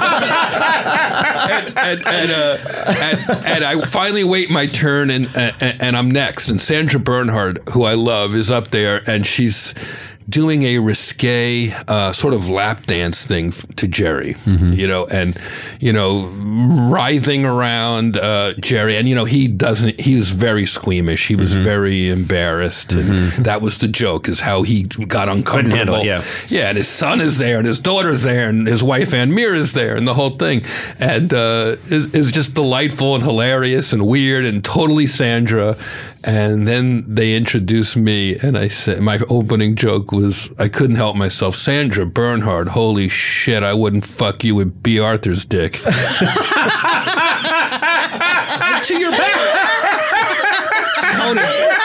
and, and, and, uh, and, and I finally wait my turn, and, and and I'm next. And Sandra Bernhard, who I love, is up there, and she's doing a risque uh, sort of lap dance thing f- to Jerry, mm-hmm. you know, and, you know, writhing around uh, Jerry. And, you know, he doesn't, he was very squeamish. He was mm-hmm. very embarrassed. And mm-hmm. that was the joke, is how he got uncomfortable. Handle it, yeah. Yeah, and his son is there, and his daughter's there, and his wife, Ann Muir, is there, and the whole thing. And uh, is, is just delightful and hilarious and weird and totally Sandra. And then they introduced me, and I said, my opening joke was, I couldn't help myself. Sandra Bernhard, holy shit, I wouldn't fuck you with B. Arthur's dick. And to your point,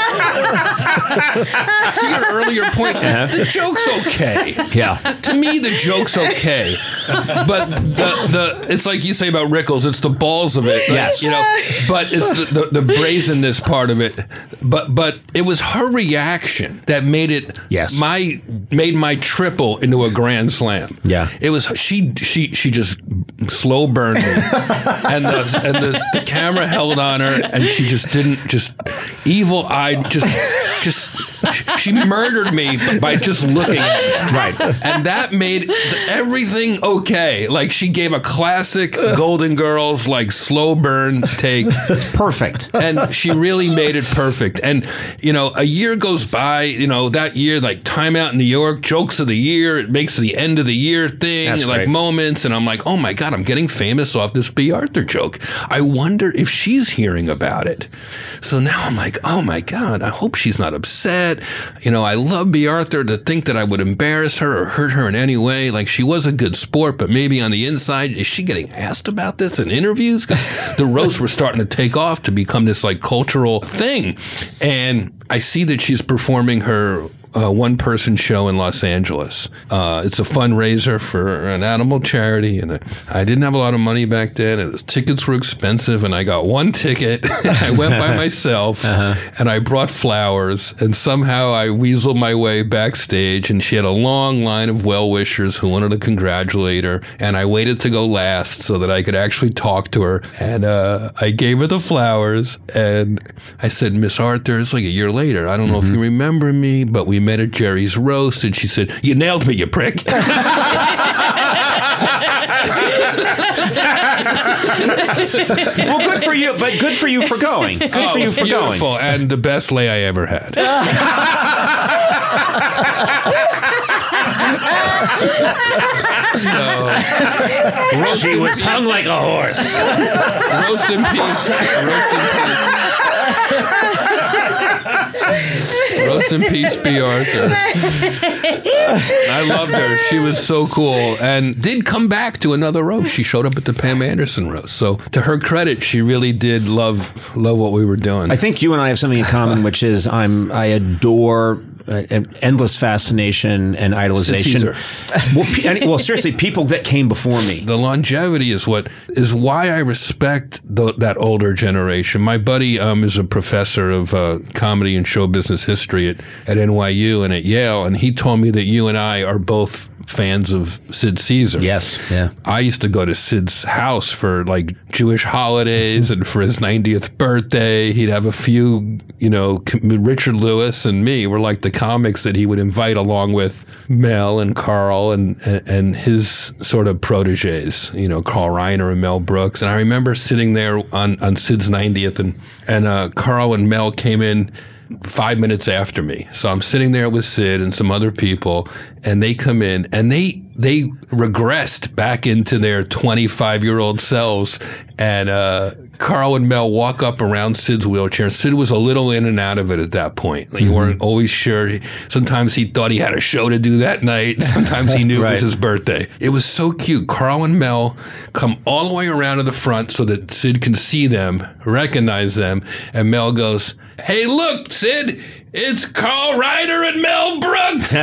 to your earlier point, uh-huh. the joke's okay. Yeah. To me, the joke's okay. But the, the it's like you say about Rickles, it's the balls of it. Yes. You know, but it's the, the, the brazenness part of it. But but it was her reaction that made it yes. my made my triple into a grand slam. Yeah. It was she she she just slow burned me. and the and the, the camera held on her, and she just didn't just evil eyed just just she murdered me by just looking at me. Right. And that made everything okay. Like, she gave a classic Golden Girls, like, slow burn take. Perfect. And she really made it perfect. And, you know, a year goes by, you know, that year, like, Time Out in New York, Jokes of the Year, it makes the end of the year thing, That's like, great. moments. And I'm like, oh, my God, I'm getting famous off this B. Arthur joke. I wonder if she's hearing about it. So now I'm like, oh, my God, I hope she's not upset. You know, I love B. Arthur. To think that I would embarrass her or hurt her in any way. Like, she was a good sport, but maybe on the inside, is she getting asked about this in interviews? Because the roasts were starting to take off to become this, like, cultural thing. And I see that she's performing her Uh, one-person show in Los Angeles. Uh, it's a fundraiser for an animal charity, and I didn't have a lot of money back then, and the tickets were expensive, and I got one ticket. I went by myself, uh-huh. and I brought flowers, and somehow I weaseled my way backstage, and she had a long line of well-wishers who wanted to congratulate her, and I waited to go last so that I could actually talk to her, and uh, I gave her the flowers, and I said, Miss Arthur, it's like a year later, I don't know mm-hmm. if you remember me, but we met at Jerry's roast, and she said, you nailed me, you prick. Well, good for you, but good for you for going. Good oh, for you for beautiful. going. And the best lay I ever had. So, she was hung like a horse. Roast in peace. Roast in peace. Roast in peace, B. Arthur. I loved her. She was so cool, and did come back to another roast. She showed up at the Pam Anderson roast. So, to her credit, she really did love love what we were doing. I think you and I have something in common, which is I'm I adore uh, endless fascination and idolization. Well, pe- well, seriously, people that came before me. The longevity is what is why I respect the, that older generation. My buddy um, is a professor of uh, comedy and show business history at, at N Y U and at Yale, and he told me that you and I are both fans of Sid Caesar. Yes, yeah. I used to go to Sid's house for like Jewish holidays and for his ninetieth birthday. He'd have a few, you know, Richard Lewis and me were like the comics that he would invite along with Mel and Carl and and his sort of proteges, you know, Carl Reiner and Mel Brooks. And I remember sitting there on, on Sid's ninetieth and, and uh, Carl and Mel came in five minutes after me. So I'm sitting there with Sid and some other people, and they come in and they they regressed back into their twenty-five-year-old selves. And uh, Carl and Mel walk up around Sid's wheelchair. Sid was a little in and out of it at that point. Like, you mm-hmm. weren't always sure. Sometimes he thought he had a show to do that night. Sometimes he knew right. it was his birthday. It was so cute. Carl and Mel come all the way around to the front so that Sid can see them, recognize them. And Mel goes, "Hey, look, Sid, it's Carl Reiner and Mel Brooks."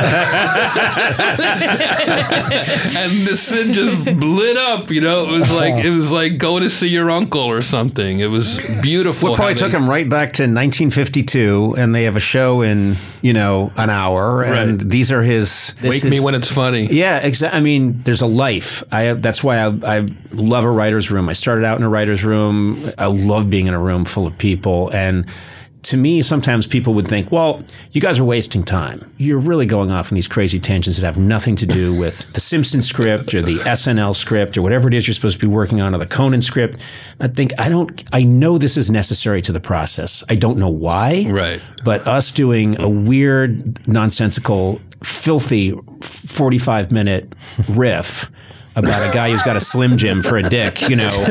And the Sid just lit up, you know. It was like it was like going to see your uncle or something. It was beautiful. Well, probably took him right back to nineteen fifty-two, and they have a show in, you know, an hour, and right. these are his. Wake is, me when it's funny. Yeah, exactly. I mean, there's a life. I have, that's why I, I love a writer's room. I started out in a writer's room. I love being in a room full of people, and to me, sometimes people would think, well, you guys are wasting time. You're really going off on these crazy tangents that have nothing to do with the Simpsons script or the S N L script or whatever it is you're supposed to be working on, or the Conan script. I think, I don't, I know this is necessary to the process. I don't know why. Right. But us doing a weird, nonsensical, filthy forty-five minute riff about a guy who's got a Slim Jim for a dick, you know,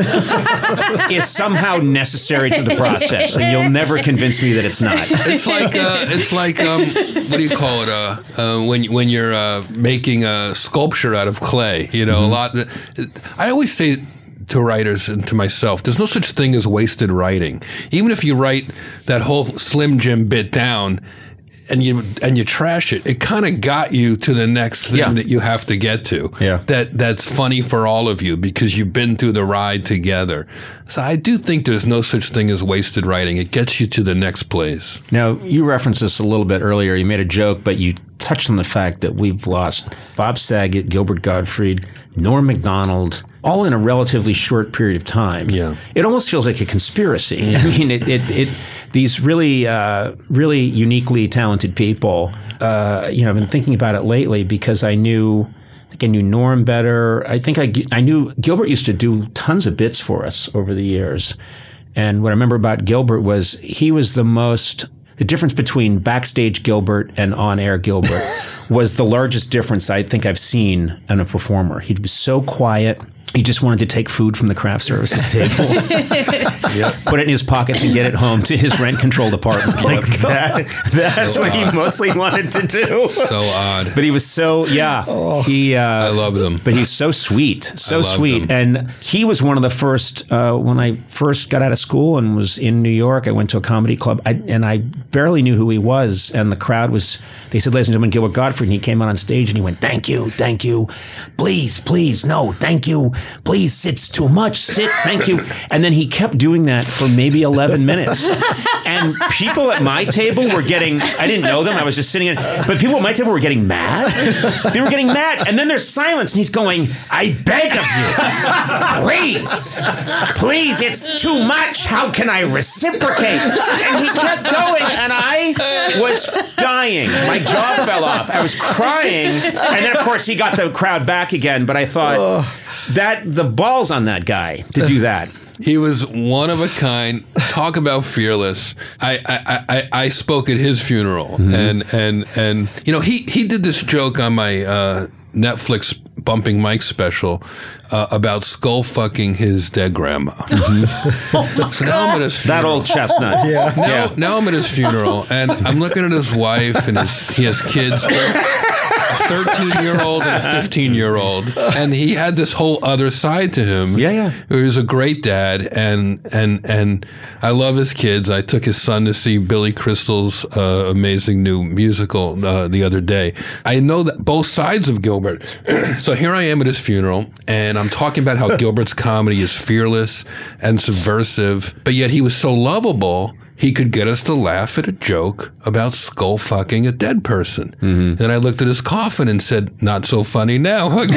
is somehow necessary to the process, and you'll never convince me that it's not. It's like uh, it's like um, what do you call it? Uh, uh, when when you're uh, making a sculpture out of clay, you know, mm-hmm. a lot. I always say to writers and to myself, there's no such thing as wasted writing. Even if you write that whole Slim Jim bit down, and you and you trash it, it kind of got you to the next thing yeah. that you have to get to. Yeah. That that's funny for all of you because you've been through the ride together. So I do think there's no such thing as wasted writing. It gets you to the next place. Now, you referenced this a little bit earlier. You made a joke, but you touched on the fact that we've lost Bob Saget, Gilbert Gottfried, Norm Macdonald, all in a relatively short period of time. Yeah. It almost feels like a conspiracy. I mean, it, it, it these really, uh, really uniquely talented people, uh, you know, I've been thinking about it lately because I knew, I think I knew Norm better. I think I, I knew Gilbert used to do tons of bits for us over the years. And what I remember about Gilbert was he was the most, the difference between backstage Gilbert and on-air Gilbert was the largest difference I think I've seen in a performer. He was so quiet. He just wanted to take food from the craft services table, yep. put it in his pockets, and get it home to his rent-controlled apartment. Like that, that's so what odd. He mostly wanted to do. So odd. But he was so, yeah. Oh, he. Uh, I loved him. But he's so sweet, so sweet. Him. And he was one of the first, uh, when I first got out of school and was in New York, I went to a comedy club, I, and I barely knew who he was. And the crowd was, they said, ladies and gentlemen, Gilbert Gottfried. And he came out on stage and he went, thank you, thank you. Please, please, no, thank you. Please, Sid's too much. Sit, thank you. And then he kept doing that for maybe eleven minutes. And people at my table were getting, I didn't know them, I was just sitting in, but people at my table were getting mad. They were getting mad. And then there's silence, and he's going, I beg of you, please, please, it's too much. How can I reciprocate? And he kept going, and I was dying. My jaw fell off. I was crying. And then, of course, he got the crowd back again, but I thought, that the balls on that guy to do that. He was one of a kind. Talk about fearless. I I, I, I spoke at his funeral, mm-hmm. and and and you know he he did this joke on my uh, Netflix Bumping Mike special uh, about skull fucking his dead grandma. Mm-hmm. So now I'm at his funeral. That old chestnut. Yeah. Now, yeah. now I'm at his funeral, and I'm looking at his wife, and his he has kids. A thirteen-year-old and a fifteen-year-old, and he had this whole other side to him. Yeah, yeah. He was a great dad, and and and I love his kids. I took his son to see Billy Crystal's uh, amazing new musical uh, the other day. I know that both sides of Gilbert. So here I am at his funeral, and I'm talking about how Gilbert's comedy is fearless and subversive, but yet he was so lovable. he could get us to laugh at a joke about skull fucking a dead person. Mm-hmm. Then I looked at his coffin and said, not so funny now, huh,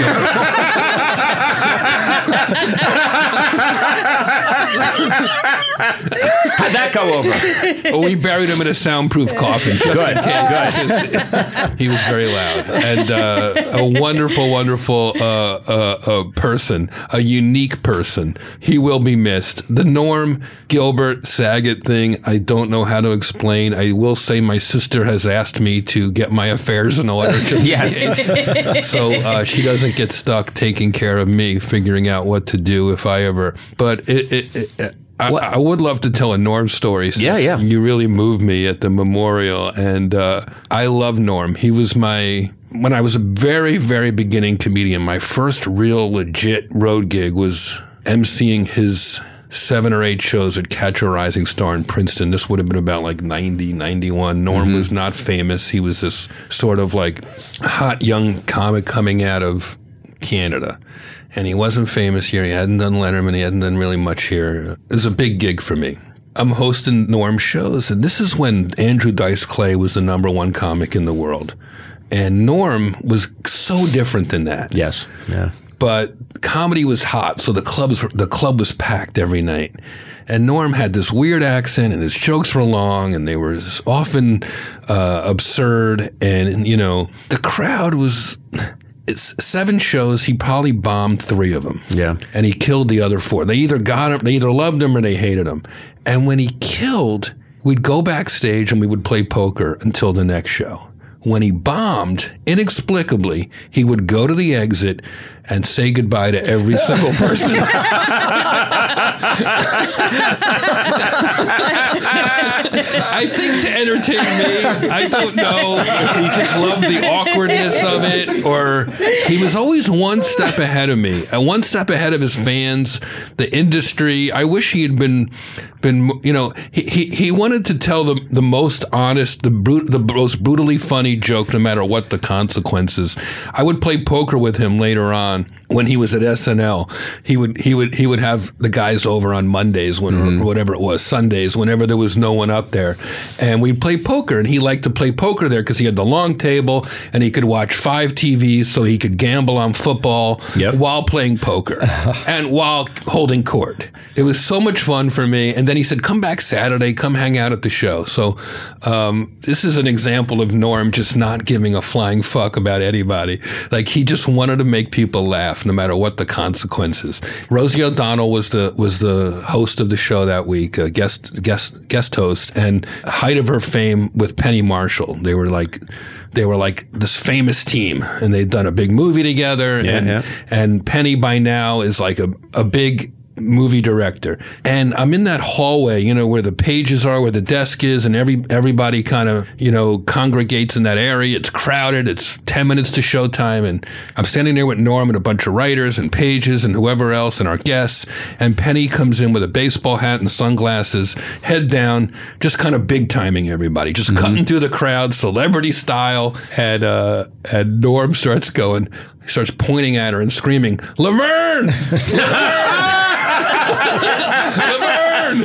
How'd that go over? Well, we buried him in a soundproof coffin. Just Good, good. He was very loud. And uh, a wonderful, wonderful uh, uh, uh, person, a unique person. He will be missed. The Norm Gilbert Saget thing, I don't know how to explain. I will say my sister has asked me to get my affairs in order. Just Yes. So uh, she doesn't get stuck taking care of me, figuring out what to do if I ever. But it, it, it I, I would love to tell a Norm story. Yeah, yeah. You really moved me at the memorial, and uh, I love Norm. He was my. When I was a very, very beginning comedian, my first real legit road gig was emceeing his seven or eight shows at Catch a Rising Star in Princeton. This would have been about like ninety, ninety-one. Norm mm-hmm. was not famous. He was this sort of like hot young comic coming out of Canada. And he wasn't famous here. He hadn't done Letterman. He hadn't done really much here. It was a big gig for me. I'm hosting Norm shows, and this is when Andrew Dice Clay was the number one comic in the world. And Norm was so different than that. Yes. Yeah. But comedy was hot, so the clubs were, the club was packed every night. And Norm had this weird accent, and his jokes were long, and they were often uh, absurd. And, you know, the crowd was... It's seven shows. He probably bombed three of them. Yeah. And he killed the other four. They either got him, they either loved him or they hated him. And when he killed, we'd go backstage and we would play poker until the next show. When he bombed, inexplicably, he would go to the exit and say goodbye to every single person. I think to entertain me. I don't know if he just loved the awkwardness of it, or he was always one step ahead of me, and one step ahead of his fans, the industry. I wish he had been, been you know, he he, he wanted to tell the the most honest, the brut, the most brutally funny joke, no matter what the consequences. I would play poker with him later on. When he was at S N L, he would he would he would have the guys over on Mondays, when mm-hmm. or whatever it was, Sundays, whenever there was no one up there, and we'd play poker. And he liked to play poker there because he had the long table and he could watch five T Vs, so he could gamble on football yep. while playing poker and while holding court. It was so much fun for me. And then he said, "Come back Saturday, come hang out at the show." So um, this is an example of Norm just not giving a flying fuck about anybody. Like, he just wanted to make people laugh, no matter what the consequences. Rosie O'Donnell was the was the host of the show that week, a guest guest guest host, and height of her fame with Penny Marshall. They were like they were like this famous team, and they'd done a big movie together. Yeah, and yeah. and Penny by now is like a a big movie director. And I'm in that hallway, you know, where the pages are, where the desk is, and every everybody kind of, you know, congregates in that area. It's crowded. It's ten minutes to showtime. And I'm standing there with Norm and a bunch of writers and pages and whoever else and our guests. And Penny comes in with a baseball hat and sunglasses, head down, just kind of big timing everybody, just mm-hmm. cutting through the crowd, celebrity style. And, uh, and Norm starts going, he starts pointing at her and screaming, "Laverne! Laverne! Laverne!"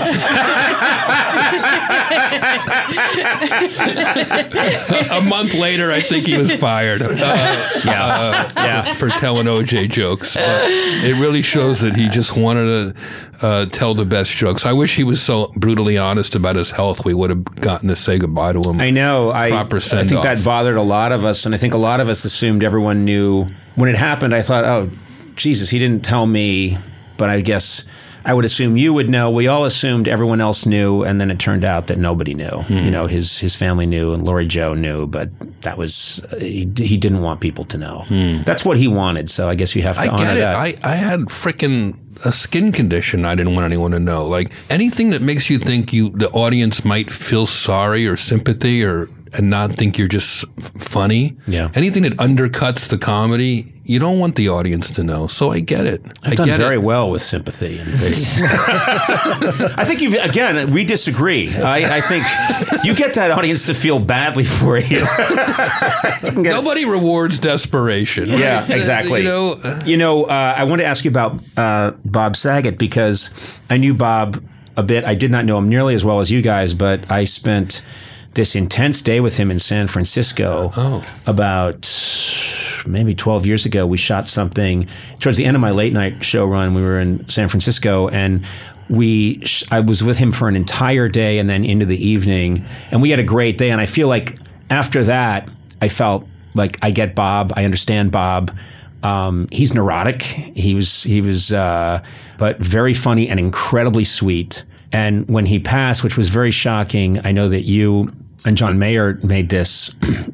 A month later, I think he was fired. Uh, yeah, uh, yeah. For, for telling O J jokes. But it really shows that he just wanted to uh, tell the best jokes. I wish he was so brutally honest about his health. We would have gotten to say goodbye to him. I know. I, Proper send I think off. that bothered a lot of us, and I think a lot of us assumed everyone knew. When it happened, I thought, oh, Jesus, he didn't tell me, but I guess I would assume you would know. We all assumed everyone else knew, and then it turned out that nobody knew. Hmm. You know, his his family knew, and Lori Jo knew, but that was uh, he, he didn't want people to know. Hmm. That's what he wanted. So I guess you have to I honor get it. that. I I had freaking a skin condition I didn't want anyone to know. Like, anything that makes you think you the audience might feel sorry or sympathy or and not think you're just f- funny. Yeah. Anything that undercuts the comedy, you don't want the audience to know. So I get it. I've I done get very it. well with sympathy and pity. I think you've, again, we disagree. I, I think you get that audience to feel badly for you. you get, Nobody rewards desperation. Right? Yeah, exactly. You know, you know uh, I want to ask you about uh, Bob Saget, because I knew Bob a bit. I did not know him nearly as well as you guys, but I spent this intense day with him in San Francisco oh. about maybe twelve years ago. We shot something towards the end of my late night show run. We were in San Francisco, and we I was with him for an entire day and then into the evening, and we had a great day. And I feel like after that, I felt like I get Bob. I understand Bob. Um, he's neurotic. He was, he was, uh, but very funny and incredibly sweet. And when he passed, which was very shocking, I know that you and John Mayer made this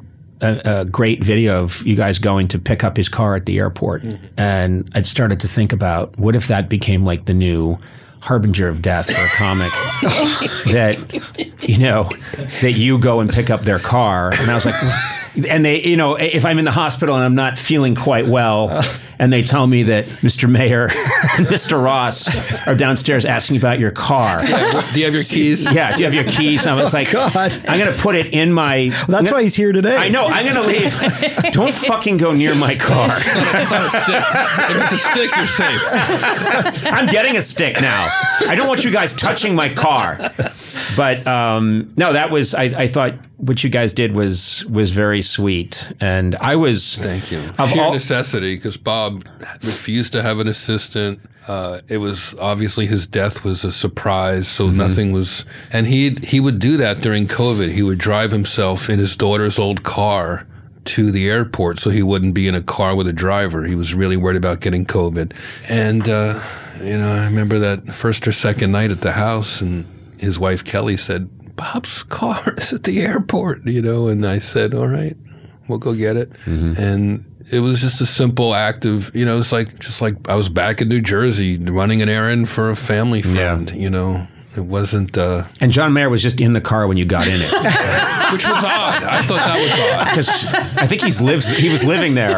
a, a great video of you guys going to pick up his car at the airport. Mm-hmm. And I started to think about, what if that became like the new harbinger of death for a comic? That, you know, that you go and pick up their car. And I was like, and they, you know, if I'm in the hospital and I'm not feeling quite well, and they tell me that Mister Mayer and Mister Ross are downstairs asking about your car. Yeah, do you have your keys? Yeah, do you have your keys? And I was like, God. I'm going to put it in my... Well, that's gonna, why he's here today. I know. I'm going to leave. Don't fucking go near my car. It's not a stick. If it's a stick, you're safe. I'm getting a stick now. I don't want you guys touching my car. But um, no, that was, I, I thought what you guys did was was very sweet. And I was... Thank you. Of Sheer all, necessity, because Bob refused to have an assistant. Uh, it was obviously his death was a surprise, so mm-hmm. nothing was... And he he would do that during COVID. He would drive himself in his daughter's old car to the airport so he wouldn't be in a car with a driver. He was really worried about getting COVID. And, uh, you know, I remember that first or second night at the house, and his wife Kelly said, Bob's car is at the airport, you know, and I said, all right, we'll go get it. Mm-hmm. And it was just a simple act of, you know, it's like, just like I was back in New Jersey running an errand for a family friend, yeah. you know. It wasn't... Uh, and John Mayer was just in the car when you got in it. Which was odd. I thought that was odd. Because I think he's lives, he was living there.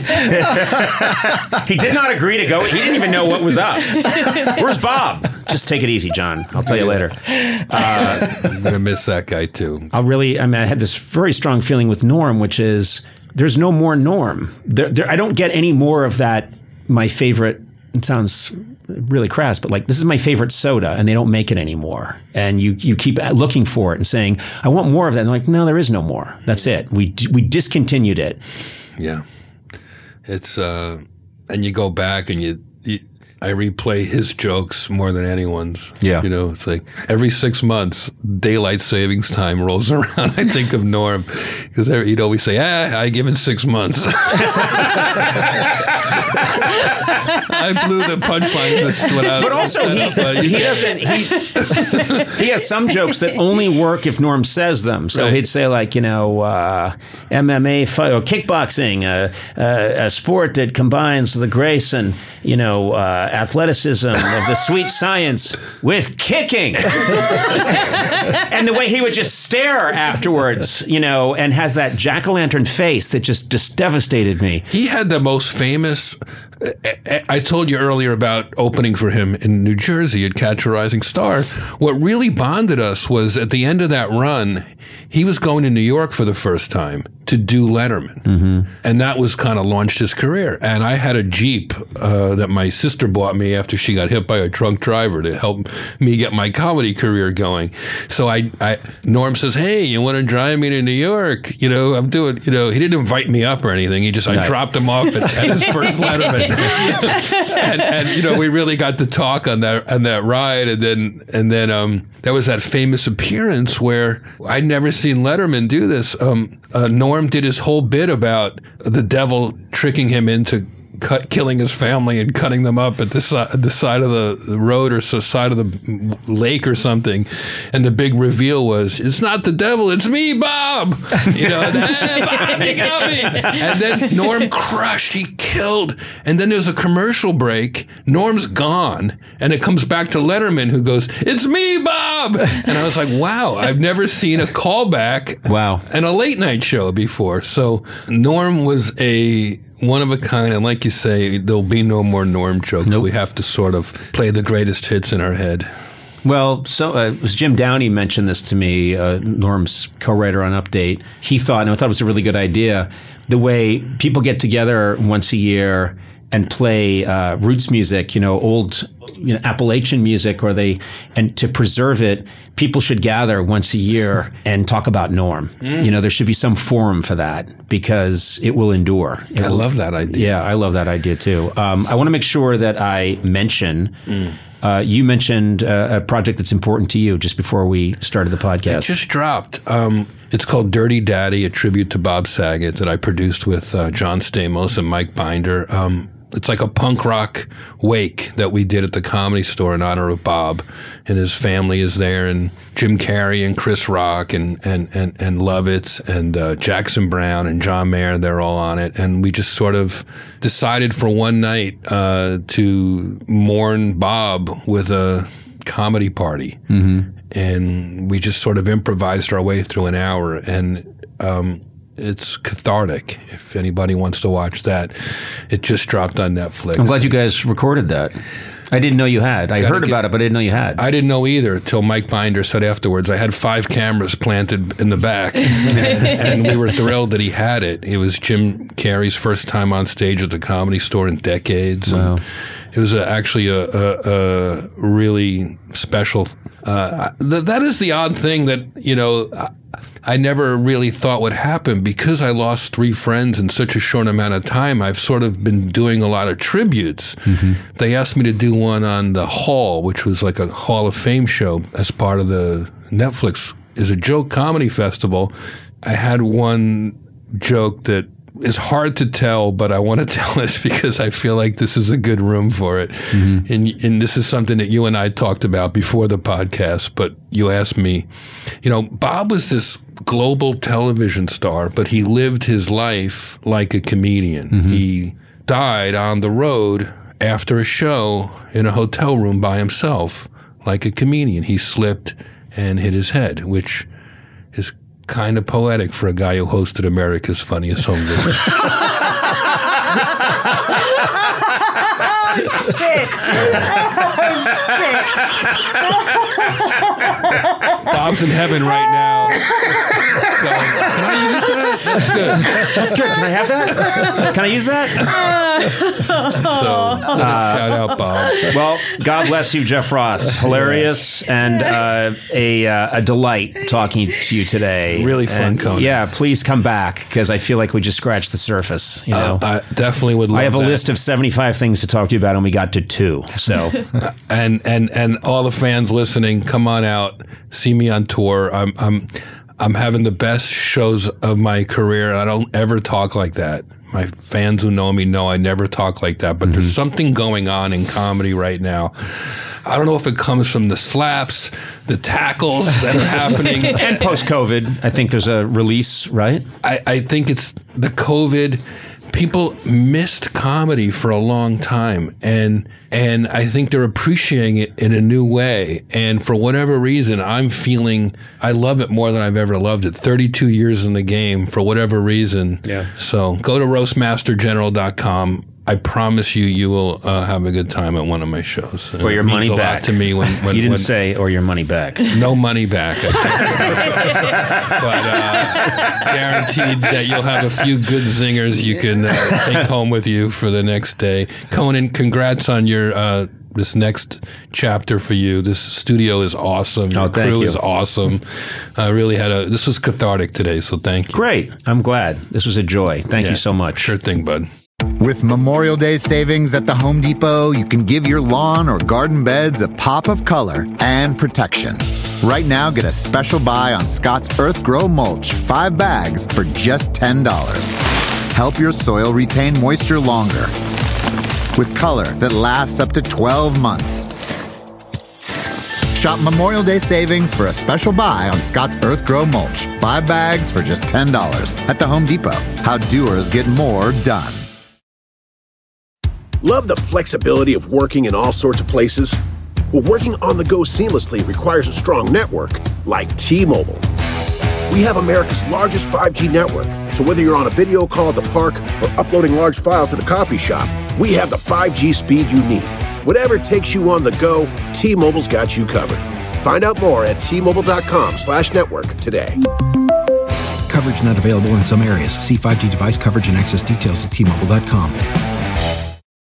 He did not agree to go. He didn't even know what was up. Where's Bob? Just take it easy, John. I'll tell you later. Uh, I'm going to miss that guy, too. I really... I mean, I had this very strong feeling with Norm, which is there's no more Norm. There, there, I don't get any more of that, my favorite... It sounds... really crass, but like, this is my favorite soda and they don't make it anymore. And you you keep looking for it and saying, I want more of that. And like, no, there is no more. That's it. We we discontinued it. Yeah. It's, uh, and you go back and you, you, I replay his jokes more than anyone's. Yeah. You know, it's like every six months, daylight savings time rolls around. I think of Norm because he'd always say, ah, I give it six months. I blew the punchline without. But also, he, but he doesn't. He he has some jokes that only work if Norm says them. So right. he'd say like, you know, uh, M M A fight or kickboxing, uh, uh, a sport that combines the grace and you know uh, athleticism of the sweet science with kicking. And the way he would just stare afterwards, you know, and has that jack-o'-lantern face that just just devastated me. He had the most famous. I told you earlier about opening for him in New Jersey at Catch a Rising Star. What really bonded us was at the end of that run, he was going to New York for the first time to do Letterman. Mm-hmm. And that was kind of launched his career. And I had a Jeep uh, that my sister bought me after she got hit by a drunk driver to help me get my comedy career going. So I, I Norm says, hey, you want to drive me to New York? You know, I'm doing, you know, he didn't invite me up or anything. He just, I dropped him off at, at his first Letterman. and, and, you know, we really got to talk on that, on that ride. And then, and then, um, there was that famous appearance where I'd never seen Letterman do this. Um, uh, Norm did his whole bit about the devil tricking him into cut, killing his family and cutting them up at the, si- the side of the road or so side of the lake or something. And the big reveal was, it's not the devil, it's me, Bob. You know, and, hey, Bob, you got me. And then Norm crushed, he killed. And then there's a commercial break. Norm's gone. And it comes back to Letterman who goes, it's me, Bob. And I was like, wow, I've never seen a callback wow. and a late night show before. So Norm was a... one of a kind, and like you say, there'll be no more Norm jokes. Nope. We have to sort of play the greatest hits in our head. Well, so uh, it was Jim Downey mentioned this to me, uh, Norm's co-writer on Update. He thought, and I thought it was a really good idea, the way people get together once a year and play uh, roots music, you know, old you know, Appalachian music, or they, and to preserve it, people should gather once a year and talk about Norm. Mm. You know, there should be some forum for that because it will endure. It I will, love that idea. Yeah, I love that idea too. Um, I want to make sure that I mention, mm. uh, you mentioned uh, a project that's important to you just before we started the podcast. It just dropped. Um, it's called Dirty Daddy, a tribute to Bob Saget that I produced with uh, John Stamos and Mike Binder. Um, It's like a punk rock wake that we did at the Comedy Store in honor of Bob, and his family is there, and Jim Carrey and Chris Rock and and and, and Lovitz and uh, Jackson Brown and John Mayer, they're all on it, and we just sort of decided for one night uh, to mourn Bob with a comedy party, mm-hmm. and we just sort of improvised our way through an hour, and um, it's cathartic. If anybody wants to watch that, it just dropped on Netflix. I'm glad you guys recorded that. I didn't know you had. I Gotta heard get, about it, but I didn't know you had. I didn't know either until Mike Binder said afterwards. I had five cameras planted in the back, and, and we were thrilled that he had it. It was Jim Carrey's first time on stage at the Comedy Store in decades. Wow. And it was a, actually a, a, a really special. Uh, th- that is the odd thing that, you know, I, I never really thought would happen because I lost three friends in such a short amount of time. I've sort of been doing a lot of tributes. Mm-hmm. They asked me to do one on the Hall, which was like a Hall of Fame show as part of the Netflix is a joke comedy festival. I had one joke that is hard to tell, but I want to tell this because I feel like this is a good room for it. Mm-hmm. And, and this is something that you and I talked about before the podcast, but you asked me, you know, Bob was this global television star, but he lived his life like a comedian. Mm-hmm. He died on the road after a show in a hotel room by himself like a comedian. He slipped and hit his head, which is kind of poetic for a guy who hosted America's Funniest Home Video. Oh, shit. Oh, shit. Bob's in heaven right now. Going, can I use that? That's good. That's good. Can I have that? Can I use that? So, uh, shout out, Bob. Well, God bless you, Jeff Ross. Hilarious and uh, a uh, a delight talking to you today. Really fun, and, Conan. Yeah, please come back because I feel like we just scratched the surface. You know, uh, I definitely would. Love I have a that. list of seventy-five things to talk to you about, and we got to two. So, and and and all the fans listening, come on out, see me on tour. I'm I'm I'm having the best shows of my career, and I don't ever talk like that. My fans who know me know I never talk like that, but mm-hmm. there's something going on in comedy right now. I don't know if it comes from the slaps, the tackles that are happening. And post-COVID, I think there's a release, right? I, I think it's the COVID. People missed comedy for a long time, and and I think they're appreciating it in a new way. And for whatever reason, I'm feeling I love it more than I've ever loved it. thirty-two years in the game, for whatever reason. Yeah. So go to roastmaster general dot com. I promise you, you will uh, have a good time at one of my shows. Or your it money means a back. lot to me when, when you didn't when, say or your money back. No money back. But uh, guaranteed that you'll have a few good zingers you can uh, take home with you for the next day. Conan, congrats on your uh, this next chapter for you. This studio is awesome. Your oh, thank crew you. is awesome. I really had a. This was cathartic today, so thank you. Great. I'm glad. This was a joy. Thank Yeah, you so much. Sure thing, bud. With Memorial Day savings at the Home Depot, you can give your lawn or garden beds a pop of color and protection. Right now, get a special buy on Scott's Earth Grow Mulch, five bags for just ten dollars. Help your soil retain moisture longer with color that lasts up to twelve months. Shop Memorial Day savings for a special buy on Scott's Earth Grow Mulch, five bags for just ten dollars at the Home Depot. How doers get more done. Love the flexibility of working in all sorts of places? Well, working on the go seamlessly requires a strong network like T-Mobile. We have America's largest five G network, so whether you're on a video call at the park or uploading large files at a coffee shop, we have the five G speed you need. Whatever takes you on the go, T-Mobile's got you covered. Find out more at T-Mobile.com slash network today. Coverage not available in some areas. See five G device coverage and access details at T Mobile dot com.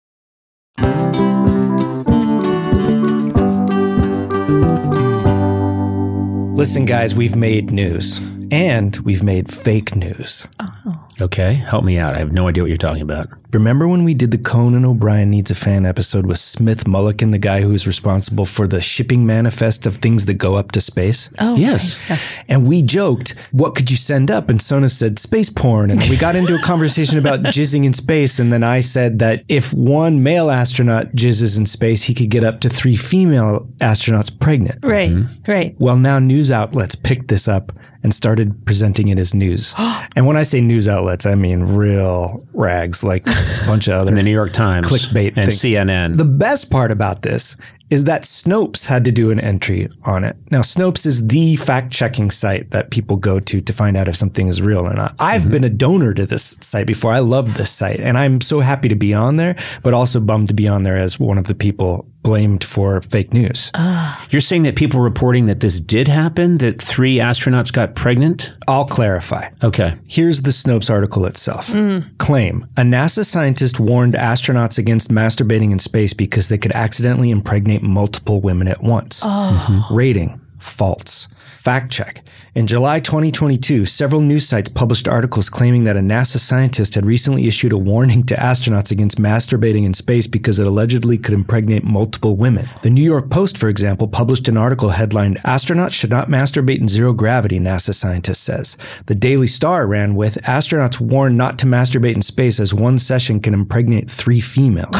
Listen, guys, we've made news. And we've made fake news. Oh. Okay, help me out. I have no idea what you're talking about. Remember when we did the Conan O'Brien Needs a Fan episode with Smith Mulliken, the guy who was responsible for the shipping manifest of things that go up to space? Oh, yes. Okay. Yeah. And we joked, what could you send up? And Sona said, space porn. And we got into a conversation about jizzing in space. And then I said that if one male astronaut jizzes in space, he could get up to three female astronauts pregnant. Right, mm-hmm. right. Well, now news outlets picked this up and started presenting it as news. And when I say news outlets, I mean real rags, like a bunch of other and the New York Times, clickbait, and things. C N N. The best part about this is that Snopes had to do an entry on it. Now, Snopes is the fact-checking site that people go to to find out if something is real or not. I've mm-hmm. been a donor to this site before. I love this site, and I'm so happy to be on there, but also bummed to be on there as one of the people blamed for fake news. Uh, You're saying that people reporting that this did happen, that three astronauts got pregnant? I'll clarify. Okay. Here's the Snopes article itself. Mm. Claim, a NASA scientist warned astronauts against masturbating in space because they could accidentally impregnate multiple women at once. Oh. Mm-hmm. Rating, false. Fact check. In July twenty twenty-two, several news sites published articles claiming that a NASA scientist had recently issued a warning to astronauts against masturbating in space because it allegedly could impregnate multiple women. The New York Post, for example, published an article headlined, "Astronauts should not masturbate in zero gravity, NASA scientist says." The Daily Star ran with, "Astronauts warned not to masturbate in space as one session can impregnate three females."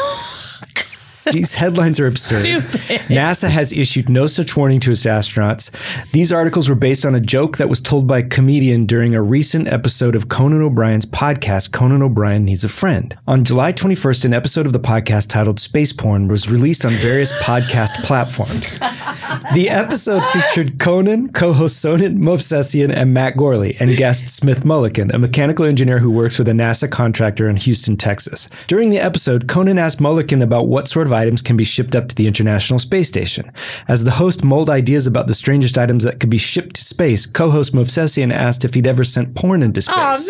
These headlines are absurd. Stupid. NASA has issued no such warning to its astronauts. These articles were based on a joke that was told by a comedian during a recent episode of Conan O'Brien's podcast, Conan O'Brien Needs a Friend. On July twenty-first, an episode of the podcast titled Space Porn was released on various podcast platforms. The episode featured Conan, co-host Sonat Movsesian, and Matt Gorley, and guest Smith Mulliken, a mechanical engineer who works with a NASA contractor in Houston, Texas. During the episode, Conan asked Mulliken about what sort of items can be shipped up to the International Space Station. As the host mulled ideas about the strangest items that could be shipped to space, co-host Movsesian asked if he'd ever sent porn into space. Oh,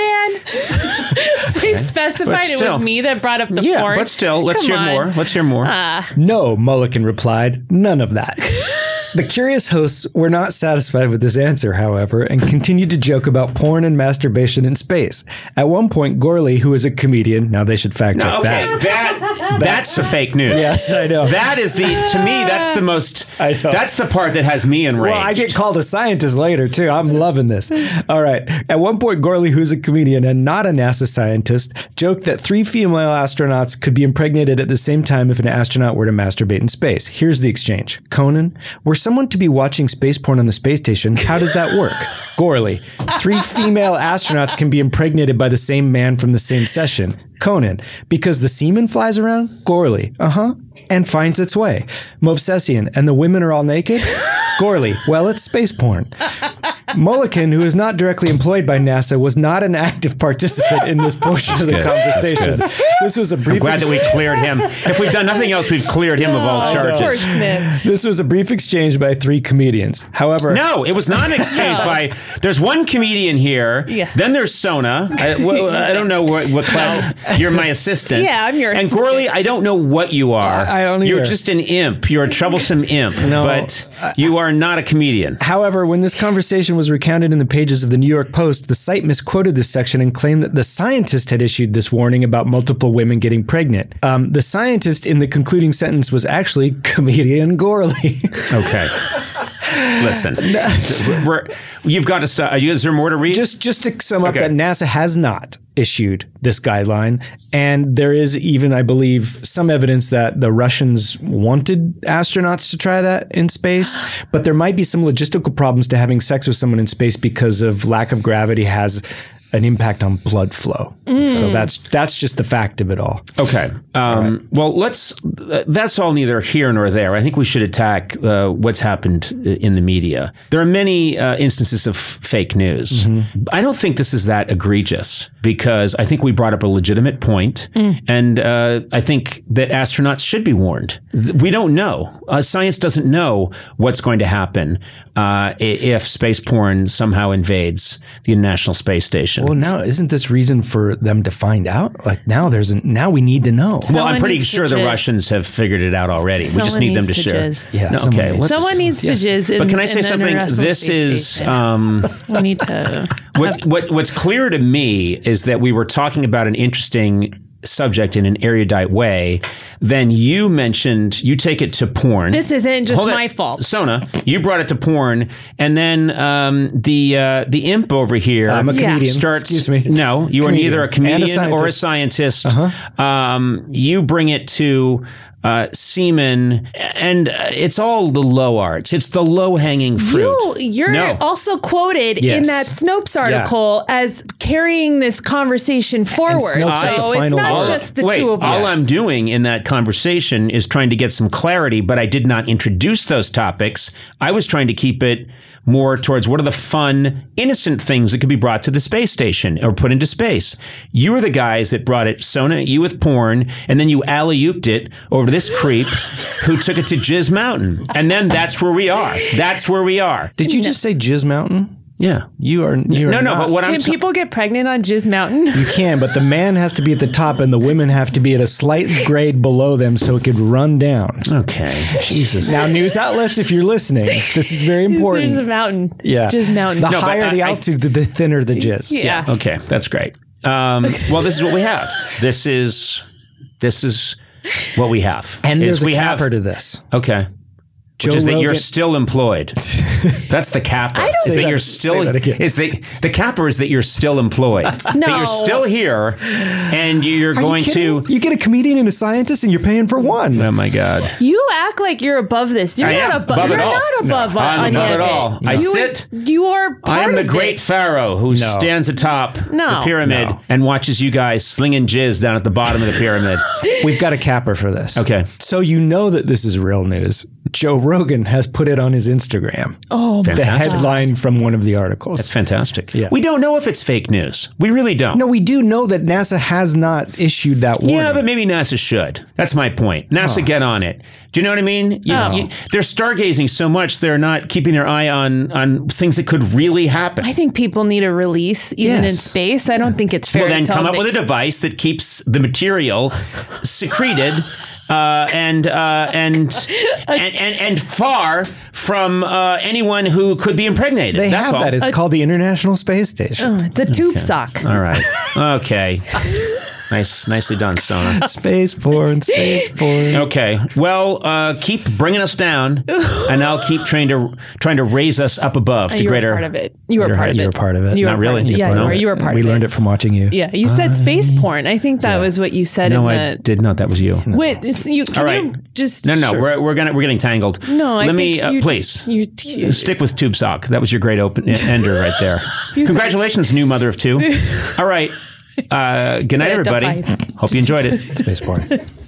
man. They specified it was me that brought up the yeah, porn. but still, let's Come hear on. more. Let's hear more. Uh, No, Mulliken replied, none of that. The curious hosts were not satisfied with this answer, however, and continued to joke about porn and masturbation in space. At one point, Gorley, who is a comedian, now they should fact check no, okay, that. that that's the fake news. Yes, I know. That is the to me. That's the most. I know. That's the part that has me enraged. Well, I get called a scientist later, too. I'm loving this. All right. At one point, Gorley, who's a comedian and not a NASA scientist, joked that three female astronauts could be impregnated at the same time if an astronaut were to masturbate in space. Here's the exchange. Conan, were someone to be watching space porn on the space station, how does that work? Gorley, three female astronauts can be impregnated by the same man from the same session. Conan, because the semen flies around? Gorley, uh-huh, and finds its way. Movsesian, and the women are all naked? Gorley, well, it's space porn. Mulliken, who is not directly employed by NASA, was not an active participant in this portion of the good. conversation. This was a brief. I'm glad that we cleared him. If we've done nothing else, we've cleared him of all charges. Poor Smith. This was a brief exchange by three comedians. However, No, it was not an exchange by. There's one comedian here. Yeah. Then there's Sona. I, well, I don't know what, what class. You're my assistant. Yeah, I'm your and assistant. Gorley, I don't know what you are. I don't You're either. just an imp. You're a troublesome imp. No, but you are not a comedian. However, when this conversation was recounted in the pages of the New York Post, the site misquoted this section and claimed that the scientist had issued this warning about multiple women getting pregnant. Um, the scientist in the concluding sentence was actually comedian Gorley. Okay. Listen, we're, you've got to stop. Is there more to read? Just, just to sum up, Okay. that NASA has not issued this guideline, and there is even, I believe, some evidence that the Russians wanted astronauts to try that in space, but there might be some logistical problems to having sex with someone in space because of lack of gravity has an impact on blood flow. Mm. So that's that's just the fact of it all. Okay. Um, right. Well, let's. Uh, that's all neither here nor there. I think we should attack uh, what's happened in the media. There are many uh, instances of f- fake news. Mm-hmm. I don't think this is that egregious because I think we brought up a legitimate point, mm. and uh, I think that astronauts should be warned. We don't know. Uh, science doesn't know what's going to happen uh, if space porn somehow invades the International Space Station. Russian. Well, now isn't this reason for them to find out? Like now there's an, now we need to know. Well, I'm pretty sure the Russians have figured it out already. Someone we just need them to, to share. Jizz. Yeah. No, someone okay. needs- Someone needs Yes. to jizz. In, But can I say in the something? International This Space is Station. um, we need to. what what what's clear to me is that we were talking about an interesting subject in an erudite way. Then you mentioned you take it to porn. This isn't just Hold it. my fault. Sona, you brought it to porn, and then um, the uh, the imp over here. I'm a Yeah. comedian. Starts, Excuse me. No, you are Comedian. neither a comedian And a or a scientist. scientist. Um, you bring it to uh, semen, and uh, it's all the low arts. It's the low hanging fruit. You, you're No. also quoted Yes. in that Snopes article as carrying this conversation forward. Snopes is the So it's final not word. just the Wait, two of all us. I'm doing in that conversation is trying to get some clarity, but I did not introduce those topics. I was trying to keep it more towards what are the fun, innocent things that could be brought to the space station or put into space. You were the guys that brought it, Sona, you with porn, and then you alley-ooped it over to this creep who took it to Jizz Mountain. And then that's where we are. That's where we are. Did you just say Jizz Mountain? Yeah. You are. You are No, no, not. but what I'm Can ta- people get pregnant on Jizz Mountain? You can, but the man has to be at the top and the women have to be at a slight grade below them so it could run down. Okay. Jesus. Now, news outlets, if you're listening, this is very important. There's a mountain. yeah. Jizz Mountain. The No, but higher I- the I- altitude, the thinner the jizz. yeah. Okay, that's great. Um, well, this is what we have. This is this is what we have. And Is there's a we capper have to this. okay, Joe which is that you're Rogan- still employed. That's the capper. I don't is Say that that- you're say still that again. is the the capper is that you're still employed. That No. you're still here, and you're Are going you kidding? to. You get a comedian and a scientist and you're paying for one. Oh my God! You act like you're above this. You're I not am above. above You're it all. not above. No, on, I'm on above any it of all. I You sit- You are. Part I am the of great this. pharaoh who No. stands atop No. the pyramid No. and watches you guys slinging jizz down at the bottom of the pyramid. We've got a capper for this. Okay. So you know that this is real news. Joe Rogan has put it on his Instagram. Oh, The Fantastic. headline from one of the articles. That's fantastic. Yeah. We don't know if it's fake news. We really don't. No, we do know that NASA has not issued that warning. Yeah, but maybe NASA should. That's my point. NASA, get on it. Do you know what I mean? You, Oh. you- they're stargazing so much they're not keeping their eye on on things that could really happen. I think people need a release, even in Yes. space. I don't think it's fair Well, then to tell come up them with a device that keeps the material secreted. Uh, and, uh, and, and and and far from uh, anyone who could be impregnated. They That's have all. that. It's called the International Space Station. Oh, it's a tube sock. All right. Okay. Nice, nicely done, Sona. Space porn, space porn. Okay. Well, uh, keep bringing us down, and I'll keep trying to trying to raise us up above to You were greater. part of it. You were greater part of heights. it. You're part of it. You were Not part really. of it. You're Yeah, part you of were. it. You were part We of learned it. it from watching you. Yeah, you said space porn. I think that was what you said No, in I the. did not. That was you. Wait, so you, can All right. you just No, no, Sure. we're we're gonna we're getting tangled. No, I let think me uh, you please just- you- you- stick with tube sock. That was your great open ender right there. Congratulations, new mother of two. All right. Uh, good night, It's a everybody. device. Hope you enjoyed it. Space porn.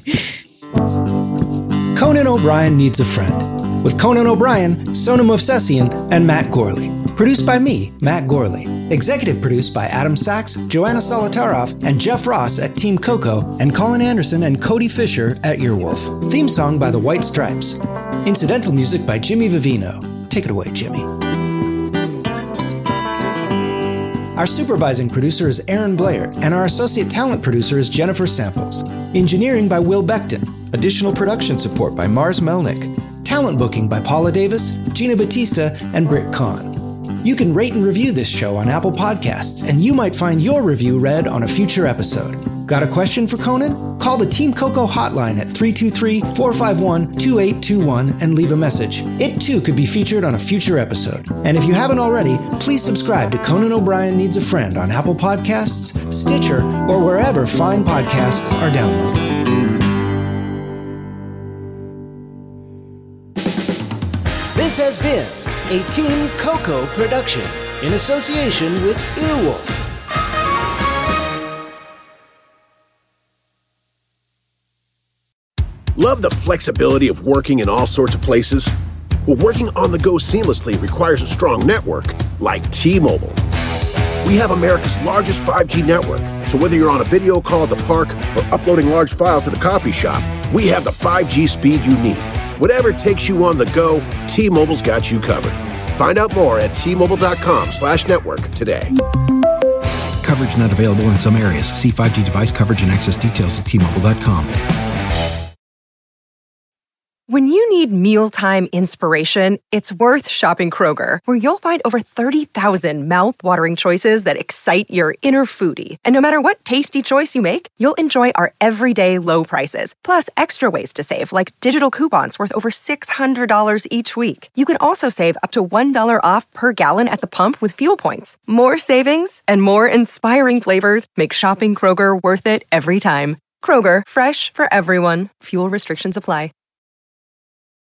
Conan O'Brien Needs a Friend. With Conan O'Brien, Sona Movsesian, and Matt Gorley. Produced by me, Matt Gorley. Executive produced by Adam Sachs, Joanna Solotaroff, and Jeff Ross at Team Coco, and Colin Anderson and Cody Fisher at Earwolf. Theme song by The White Stripes. Incidental music by Jimmy Vivino. Take it away, Jimmy. Our supervising producer is Aaron Blair, and our associate talent producer is Jennifer Samples. Engineering by Will Beckton. Additional production support by Mars Melnick. Talent booking by Paula Davis, Gina Batista, and Britt Kahn. You can rate and review this show on Apple Podcasts, and you might find your review read on a future episode. Got a question for Conan? Call the Team Coco hotline at three two three, four five one, two eight two one and leave a message. It too could be featured on a future episode. And if you haven't already, please subscribe to Conan O'Brien Needs a Friend on Apple Podcasts, Stitcher, or wherever fine podcasts are downloaded. This has been a Team Coco production in association with Earwolf. Love the flexibility of working in all sorts of places? Well, working on the go seamlessly requires a strong network like T-Mobile. We have America's largest five G network, so whether you're on a video call at the park or uploading large files at the coffee shop, we have the five G speed you need. Whatever takes you on the go, T-Mobile's got you covered. Find out more at T Mobile dot com slash network today. Coverage not available in some areas. See five G device coverage and access details at T Mobile dot com. When you need mealtime inspiration, it's worth shopping Kroger, where you'll find over thirty thousand mouth-watering choices that excite your inner foodie. And no matter what tasty choice you make, you'll enjoy our everyday low prices, plus extra ways to save, like digital coupons worth over six hundred dollars each week. You can also save up to one dollar off per gallon at the pump with fuel points. More savings and more inspiring flavors make shopping Kroger worth it every time. Kroger, fresh for everyone. Fuel restrictions apply.